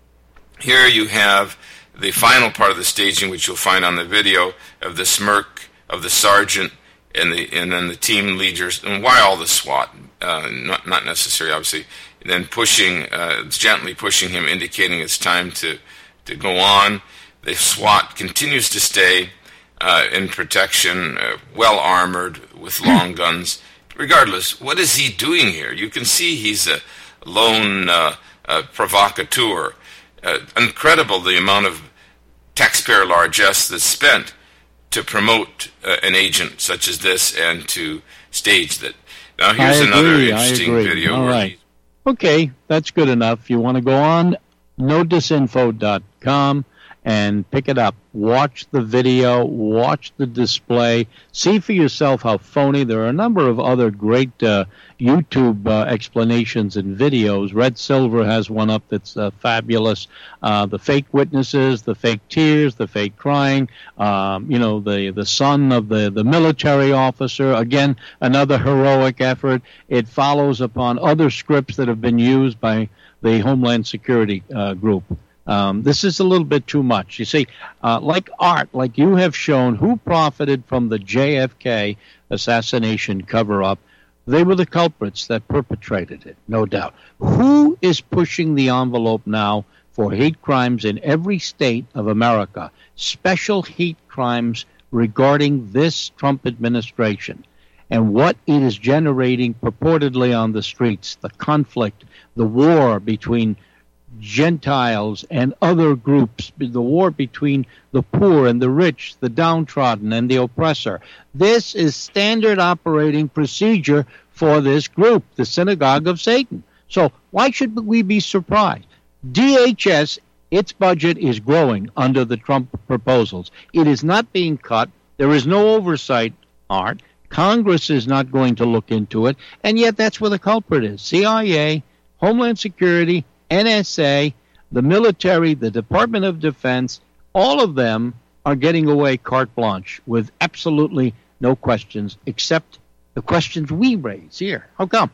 Here you have the final part of the staging, which you'll find on the video, of the smirk of the sergeant and the and then the team leaders, and why all the SWAT, uh, not not necessary, obviously, and then pushing, uh, gently pushing him, indicating it's time to, to go on. The SWAT continues to stay uh, in protection, uh, well armored with long guns. Regardless, what is he doing here? You can see he's a lone uh, uh, provocateur. Uh, incredible the amount of taxpayer largesse that's spent to promote uh, an agent such as this and to stage that. Now here's I another agree, interesting I agree. video. All right. Okay, that's good enough. You want to go on no disinfo dot com and pick it up. Watch the video, watch the display, see for yourself how phony. There are a number of other great uh, YouTube uh, explanations and videos. Red Silver has one up that's uh, fabulous. Uh, the fake witnesses, the fake tears, the fake crying, um, you know, the, the son of the, the military officer. Again, another heroic effort. It follows upon other scripts that have been used by the Homeland Security uh, group. Um, this is a little bit too much. You see, uh, like Art, like you have shown, who profited from the J F K assassination cover-up? They were the culprits that perpetrated it, no doubt. Who is pushing the envelope now for hate crimes in every state of America? Special hate crimes regarding this Trump administration and what it is generating purportedly on the streets, the conflict, the war between Gentiles and other groups, the war between the poor and the rich, the downtrodden and the oppressor. This is standard operating procedure for this group, the Synagogue of Satan. So why should we be surprised? D H S, its budget is growing under the Trump proposals. It is not being cut. There is no oversight, Art. Congress is not going to look into it, and yet that's where the culprit is. C I A, Homeland Security, N S A, the military, the Department of Defense, all of them are getting away carte blanche with absolutely no questions except the questions we raise here. How come?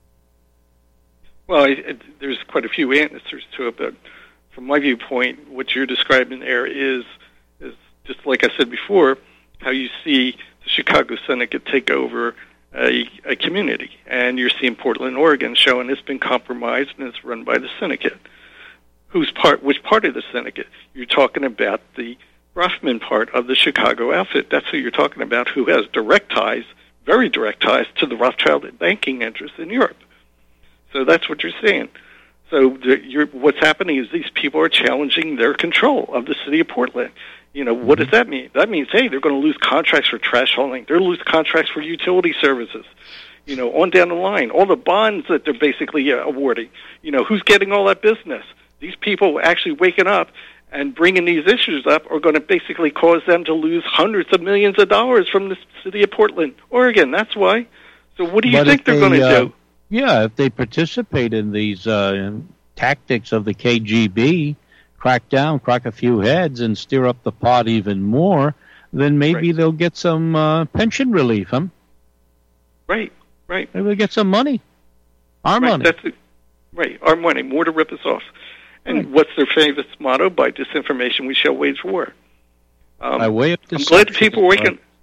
Well, it, it, there's quite a few answers to it, but from my viewpoint, what you're describing there is, is just like I said before, how you see the Chicago Syndicate take over A, a community, and you're seeing Portland, Oregon, showing it's been compromised and it's run by the syndicate. Who's part? Which part of the syndicate? You're talking about the Rothman part of the Chicago outfit. That's who you're talking about. Who has direct ties, very direct ties to the Rothschild banking interests in Europe. So that's what you're seeing. So the, you're, what's happening is these people are challenging their control of the city of Portland. You know, what does that mean? That means, hey, they're going to lose contracts for trash hauling. They're going to lose contracts for utility services. You know, on down the line, all the bonds that they're basically uh, awarding. You know, who's getting all that business? These people actually waking up and bringing these issues up are going to basically cause them to lose hundreds of millions of dollars from the city of Portland, Oregon. That's why. So what do you but think they're they, going to uh, do? Yeah, if they participate in these uh, tactics of the K G B, crack down, crack a few heads, and stir up the pot even more, then maybe right. they'll get some uh, pension relief, huh? Right, right. Maybe they'll get some money. Our right, money. That's it. Right, our money, more to rip us off. And right. what's their famous motto? By disinformation we shall wage war. Um, By way of I'm glad people are waking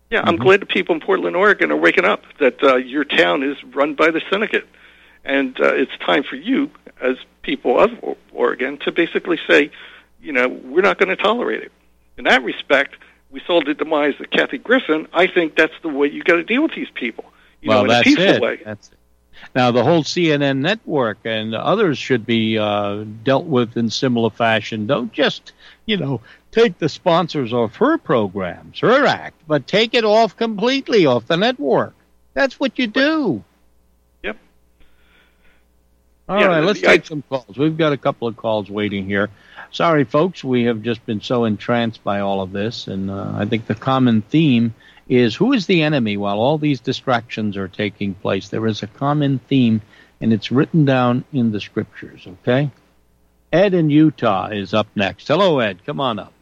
Yeah, I'm mm-hmm. glad the people in Portland, Oregon are waking up that uh, your town is run by the syndicate. And uh, it's time for you, as people of Oregon, to basically say, you know, we're not going to tolerate it. In that respect, we saw the demise of Kathy Griffin. I think that's the way you got to deal with these people. You well, know, in that's a peaceful it. way. That's it. Now, the whole C N N network and others should be uh, dealt with in similar fashion. Don't just, you know, take the sponsors off her programs, her act, but take it off completely off the network. That's what you do. Yep. All yeah, right, let's take I, some calls. We've got a couple of calls waiting here. Sorry, folks, we have just been so entranced by all of this, and uh, I think the common theme is who is the enemy while all these distractions are taking place. There is a common theme, and it's written down in the scriptures, okay? Ed in Utah is up next. Hello, Ed. Come on up.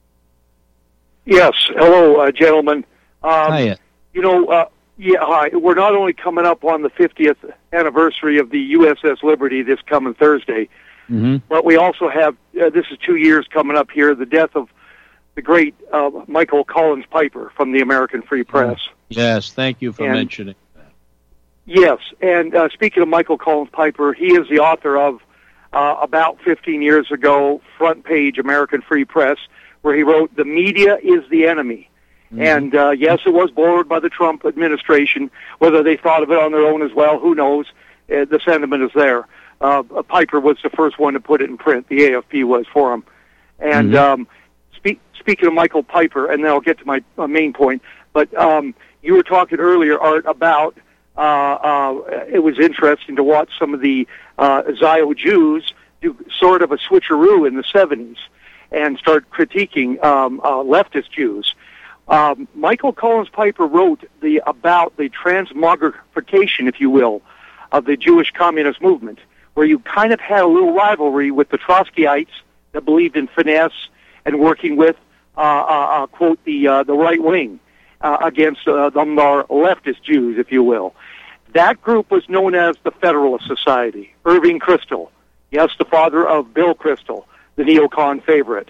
Yes. Hello, uh, gentlemen. Um, Hiya. You know, uh, yeah, hi. We're not only coming up on the fiftieth anniversary of the U S S Liberty this coming Thursday, mm-hmm. but we also have, uh, this is two years coming up here, the death of the great uh, Michael Collins Piper from the American Free Press. Yes, thank you for and, mentioning that. Yes, and uh, speaking of Michael Collins Piper, he is the author of, uh, about fifteen years ago, Front Page American Free Press, where he wrote, "The media is the enemy." Mm-hmm. And, uh, yes, it was borrowed by the Trump administration. Whether they thought of it on their own as well, who knows? Uh, the sentiment is there. Uh, Piper was the first one to put it in print. The A F P was for him. And mm-hmm. um, speak, speaking of Michael Piper, and then I'll get to my uh, main point, but um, you were talking earlier, Art, about uh, uh, it was interesting to watch some of the uh, Zio Jews do sort of a switcheroo in the seventies and start critiquing um, uh, leftist Jews. Um, Michael Collins Piper wrote the about the transmogrification, if you will, of the Jewish communist movement, where you kind of had a little rivalry with the Trotskyites that believed in finesse and working with, uh, uh, uh, quote, the uh, the right wing uh, against uh, the more leftist Jews, if you will. That group was known as the Federalist Society. Irving Kristol, yes, the father of Bill Kristol, the neocon favorite.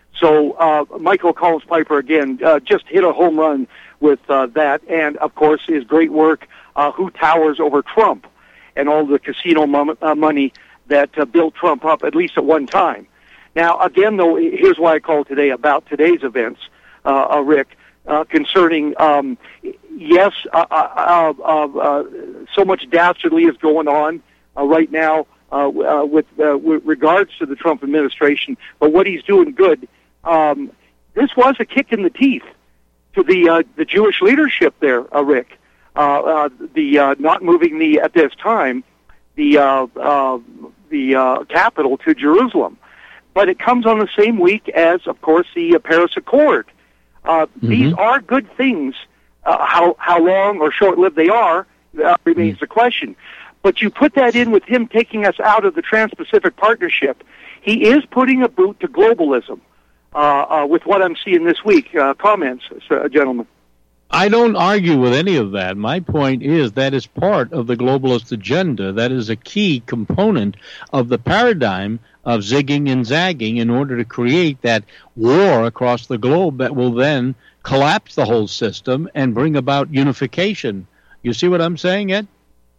So uh, Michael Collins Piper, again, uh, just hit a home run with uh, that. And, of course, his great work, uh, Who Towers Over Trump, and all the casino mo- uh, money that uh, built Trump up, at least at one time. Now, again, though, here's why I called today about today's events, uh, uh, Rick, uh, concerning, um, yes, uh, uh, uh, uh, so much dastardly is going on uh, right now uh, uh, with, uh, with regards to the Trump administration, but what he's doing good. Um, this was a kick in the teeth to the uh, the Jewish leadership there, uh, Rick. Uh, uh, the uh, not moving the at this time the uh, uh, the uh, capital to Jerusalem, but it comes on the same week as, of course, the uh, Paris Accord. Uh, mm-hmm. These are good things. Uh, how how long or short-lived they are uh, remains mm-hmm. the question. But you put that in with him taking us out of the Trans-Pacific Partnership. He is putting a boot to globalism. Uh, uh, with what I'm seeing this week. Uh, comments, uh, gentlemen. I don't argue with any of that. My point is that is part of the globalist agenda. That is a key component of the paradigm of zigging and zagging in order to create that war across the globe that will then collapse the whole system and bring about unification. You see what I'm saying, Ed?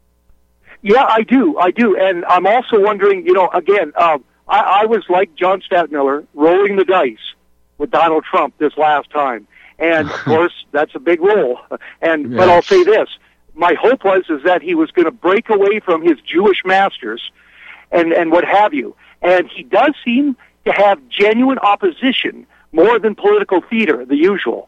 Yeah, I do. I do. And I'm also wondering, you know, again, uh, I, I was like John Stadtmiller, rolling the dice with Donald Trump this last time. And, of course, that's a big roll. And yes. But I'll say this. My hope was is that he was going to break away from his Jewish masters and, and what have you. And he does seem to have genuine opposition, more than political theater, the usual.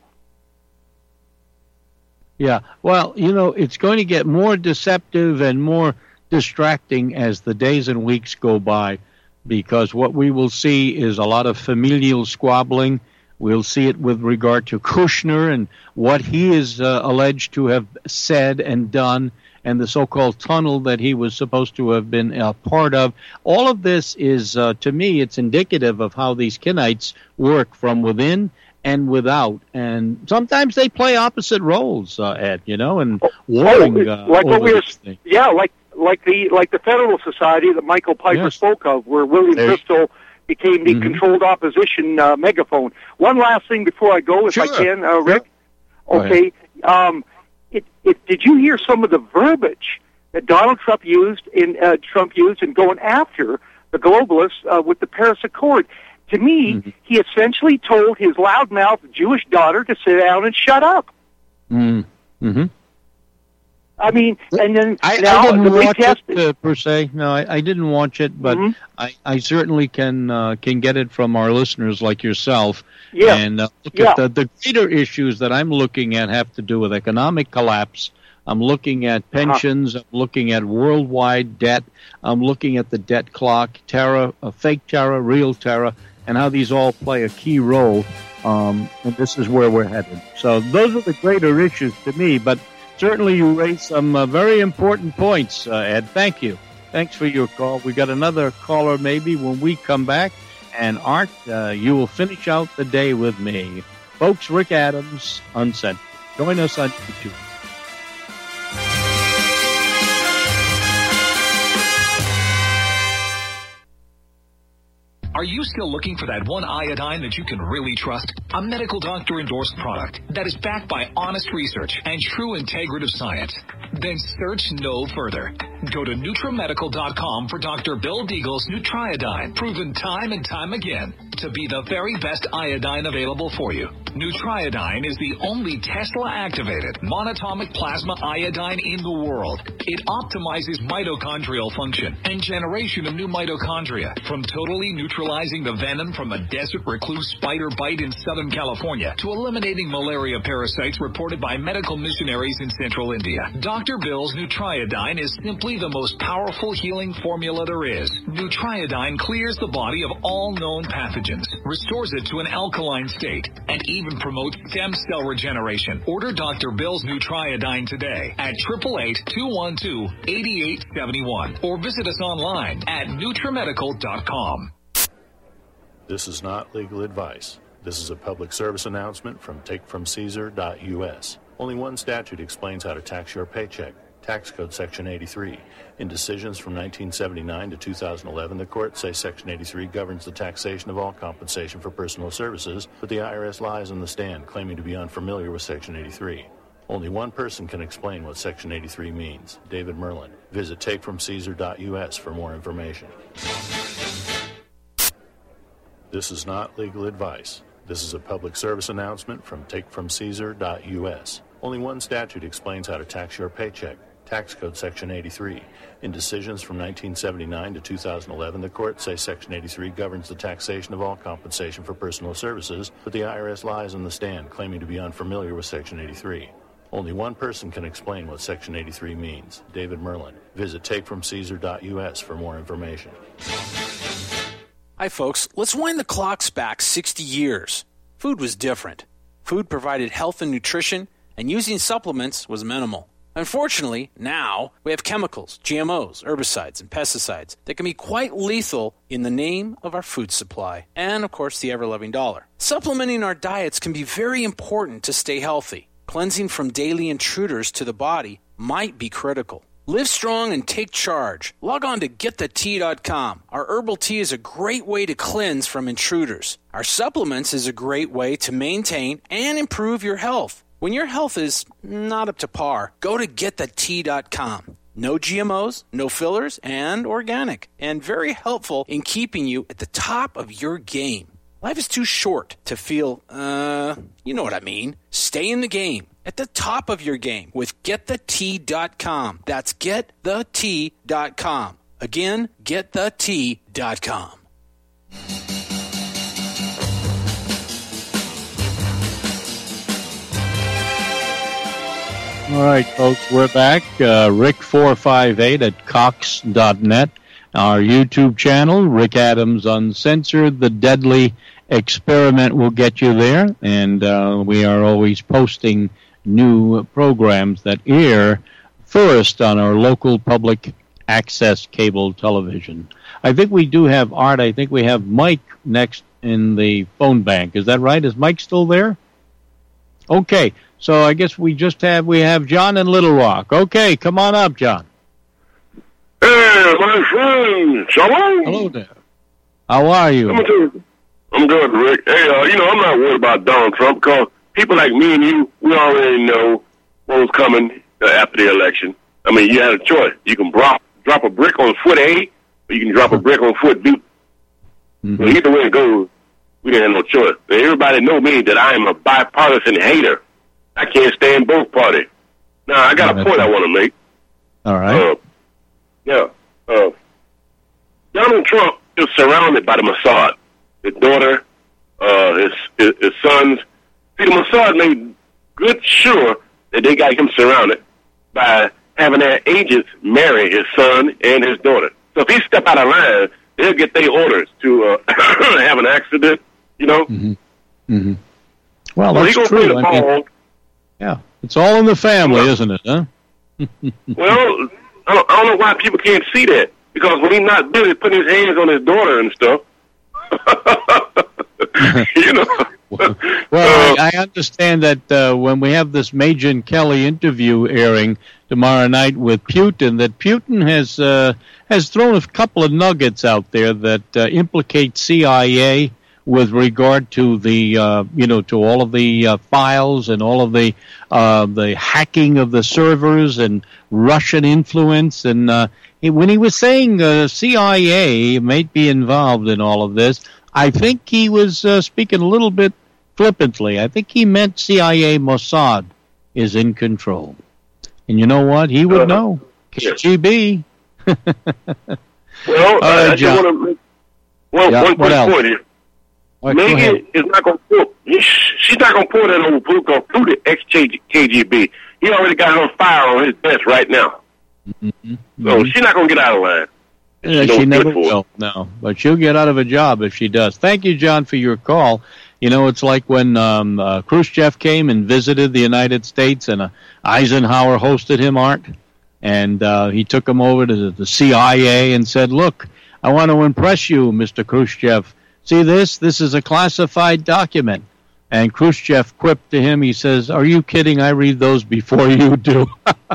Yeah, well, you know, it's going to get more deceptive and more distracting as the days and weeks go by, because what we will see is a lot of familial squabbling. We'll see it with regard to Kushner and what he is uh, alleged to have said and done, and the so-called tunnel that he was supposed to have been a part of. All of this is, uh, to me, it's indicative of how these Kenites work from within and without. And sometimes they play opposite roles, uh, Ed, you know, and warring uh, like what over we were, this thing. Yeah, like like the like the Federalist Society that Michael Piper yes. spoke of, where William There's, Kristol became the mm-hmm. controlled opposition uh, megaphone. One last thing before I go, if sure. I can, uh, Rick. Okay, um, it, it, did you hear some of the verbiage that Donald Trump used in uh, Trump used in going after the globalists uh, with the Paris Accord? To me, mm-hmm. he essentially told his loudmouth Jewish daughter to sit down and shut up. Mm-hmm. I mean, and then I, now I didn't the watch retest it uh, per se. No, I, I didn't watch it, but mm-hmm. I, I certainly can uh, can get it from our listeners like yourself. Yeah. And uh, look yeah. at the, the greater issues that I'm looking at have to do with economic collapse. I'm looking at pensions. Uh-huh. I'm looking at worldwide debt. I'm looking at the debt clock, terror, uh, fake terror, real terror, and how these all play a key role. Um, and this is where we're headed. So those are the greater issues to me. But certainly you raised some uh, very important points, uh, Ed. Thank you. Thanks for your call. We got another caller maybe when we come back. And Art, uh, you will finish out the day with me. Folks, Rick Adams, Uncensored. Join us on YouTube. Are you still looking for that one iodine that you can really trust? A medical doctor endorsed product that is backed by honest research and true integrative science? Then search no further. Go to NutriMedical dot com for Doctor Bill Deagle's Nutriodine, proven time and time again to be the very best iodine available for you. Nutriodine is the only Tesla-activated monatomic plasma iodine in the world. It optimizes mitochondrial function and generation of new mitochondria from totally neutralizing the venom from a desert recluse spider bite in Southern California to eliminating malaria parasites reported by medical missionaries in central India. Doctor Bill's Nutriodine is simply the most powerful healing formula there is. Nutriodine clears the body of all known pathogens, restores it to an alkaline state, and even promotes stem cell regeneration. Order Doctor Bill's Nutriodine today at eight eight eight, two one two, eight eight seven one or visit us online at NutriMedical dot com. This is not legal advice. This is a public service announcement from take from caesar dot U S. Only one statute explains how to tax your paycheck. Tax Code Section eighty-three. In decisions from nineteen seventy-nine to two thousand eleven, the courts say Section eighty-three governs the taxation of all compensation for personal services, but the I R S lies on the stand, claiming to be unfamiliar with Section eighty-three. Only one person can explain what Section eighty-three means, David Merlin. Visit take from caesar dot U S for more information. This is not legal advice. This is a public service announcement from take from caesar dot U S. Only one statute explains how to tax your paycheck. Tax Code Section eighty-three. In decisions from nineteen seventy-nine to two thousand eleven, the courts say Section eighty-three governs the taxation of all compensation for personal services, but the I R S lies on the stand, claiming to be unfamiliar with Section eighty-three. Only one person can explain what Section eighty-three means, David Merlin. Visit take from caesar dot U S for more information. Hi, folks. Let's wind the clocks back sixty years. Food was different. Food provided health and nutrition, and using supplements was minimal. Unfortunately, now we have chemicals, G M Os, herbicides, and pesticides that can be quite lethal in the name of our food supply and, of course, the ever-loving dollar. Supplementing our diets can be very important to stay healthy. Cleansing from daily intruders to the body might be critical. Live strong and take charge. Log on to get the tea dot com. Our herbal tea is a great way to cleanse from intruders. Our supplements is a great way to maintain and improve your health. When your health is not up to par, go to get the tea dot com. No G M Os, no fillers, and organic, and very helpful in keeping you at the top of your game. Life is too short to feel, uh, you know what I mean. Stay in the game, at the top of your game with get the tea dot com. That's get the tea dot com. Again, get the tea dot com. All right, folks, we're back. Uh, Rick four five eight at Cox dot net. Our YouTube channel, Rick Adams Uncensored. The Deadly Experiment will get you there. And uh, we are always posting new programs that air first on our local public access cable television. I think we do have Art. I think we have Mike next in the phone bank. Is that right? Is Mike still there? Okay. So I guess we just have, we have John in Little Rock. Okay, come on up, John. Hey, my friend. Shalom. Hello there. How are you? I'm good, Rick. Hey, uh, you know, I'm not worried about Donald Trump because people like me and you, we already know what was coming uh, after the election. I mean, you had a choice. You can drop drop a brick on foot A, or you can drop a brick on foot B. Mm-hmm. So either way it goes, we didn't have no choice. And everybody know me that I am a bipartisan hater. I can't stand both parties. Now, I got a point I want to make. All right. Uh, yeah. Uh, Donald Trump is surrounded by the Mossad. His daughter, uh, his, his his sons. See, the Mossad made good sure that they got him surrounded by having their agents marry his son and his daughter. So if he step out of line, they'll get their orders to uh, have an accident, you know? Mm-hmm. Mm-hmm. Well, so that's he true. Play the I ball. mean, yeah, it's all in the family, well, isn't it, huh? Well, I don't, I don't know why people can't see that. Because when he's not busy putting his hands on his daughter and stuff, you know. Well, well I, I understand that uh, when we have this Major Kelly interview airing tomorrow night with Putin, that Putin has uh, has thrown a couple of nuggets out there that uh, implicate C I A with regard to the uh, you know to all of the uh, files and all of the uh, the hacking of the servers and Russian influence. And uh, he, when he was saying uh, C I A might be involved in all of this, I think he was uh, speaking a little bit flippantly. I think he meant C I A Mossad is in control. And you know what? He would uh, know. K G B. Well, uh, I just want to make one, yeah, one quick point here. Right, Megan is not going to pull. She's not going to pull that over Pluto through the ex K G B. He already got her fire on his desk right now. Mm-hmm. So she's not going to get out of line. Yeah, she, she never will. No, but she'll get out of a job if she does. Thank you, John, for your call. You know, it's like when um, uh, Khrushchev came and visited the United States, and uh, Eisenhower hosted him, Art, and uh, he took him over to the C I A and said, "Look, I want to impress you, Mister Khrushchev. See this? This is a classified document." And Khrushchev quipped to him, he says, "Are you kidding? I read those before you do."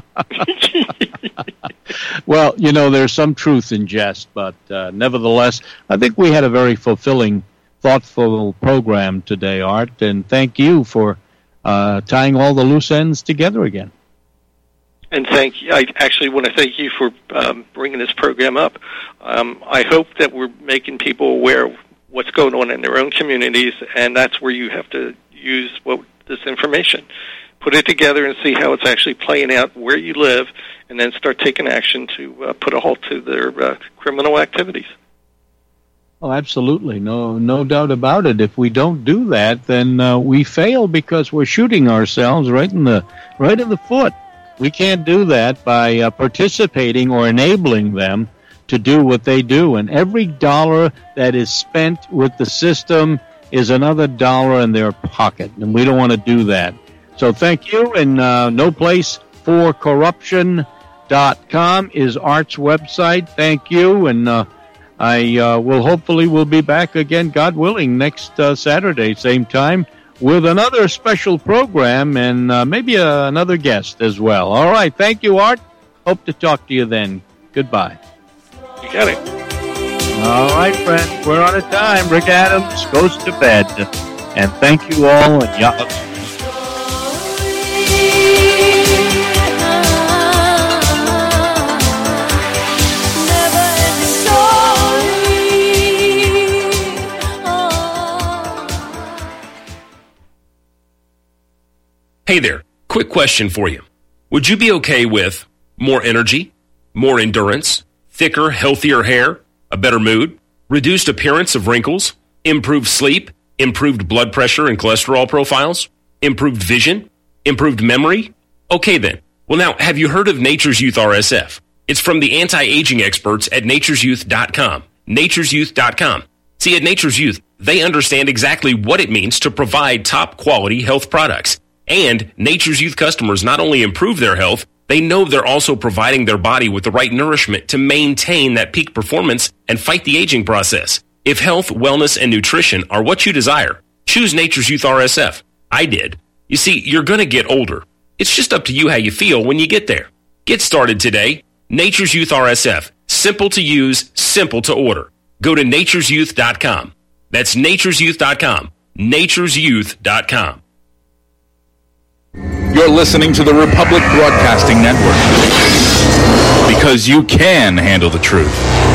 Well, you know, there's some truth in jest, but uh, nevertheless, I think we had a very fulfilling, thoughtful program today, Art, and thank you for uh, tying all the loose ends together again. And thank you. I actually want to thank you for um, bringing this program up. Um, I hope that we're making people aware of what's going on in their own communities, and that's where you have to use what this information. Put it together and see how it's actually playing out where you live, and then start taking action to uh, put a halt to their uh, criminal activities. Oh, absolutely. No no doubt about it. If we don't do that, then uh, we fail because we're shooting ourselves right in the right in the foot. We can't do that by uh, participating or enabling them to do what they do. And every dollar that is spent with the system is another dollar in their pocket, and we don't want to do that. So thank you, and uh, no place for corruption dot com is Art's website. Thank you, and uh, I uh, will hopefully will be back again, God willing, next uh, Saturday, same time, with another special program and uh, maybe uh, another guest as well. All right, thank you, Art. Hope to talk to you then. Goodbye. You got it. All right, friends, we're on a time. Rick Adams goes to bed. And thank you all. And y'all. Hey there, quick question for you. Would you be okay with more energy, more endurance, thicker, healthier hair, a better mood, reduced appearance of wrinkles, improved sleep, improved blood pressure and cholesterol profiles, improved vision, improved memory? Okay then. Well now, have you heard of Nature's Youth R S F? It's from the anti-aging experts at natures youth dot com. natures youth dot com. See, at Nature's Youth, they understand exactly what it means to provide top quality health products. And Nature's Youth customers not only improve their health, they know they're also providing their body with the right nourishment to maintain that peak performance and fight the aging process. If health, wellness, and nutrition are what you desire, choose Nature's Youth R S F. I did. You see, you're going to get older. It's just up to you how you feel when you get there. Get started today. Nature's Youth R S F. Simple to use, simple to order. Go to natures youth dot com. That's natures youth dot com. natures youth dot com. listening to the Republic Broadcasting Network. Because you can handle the truth.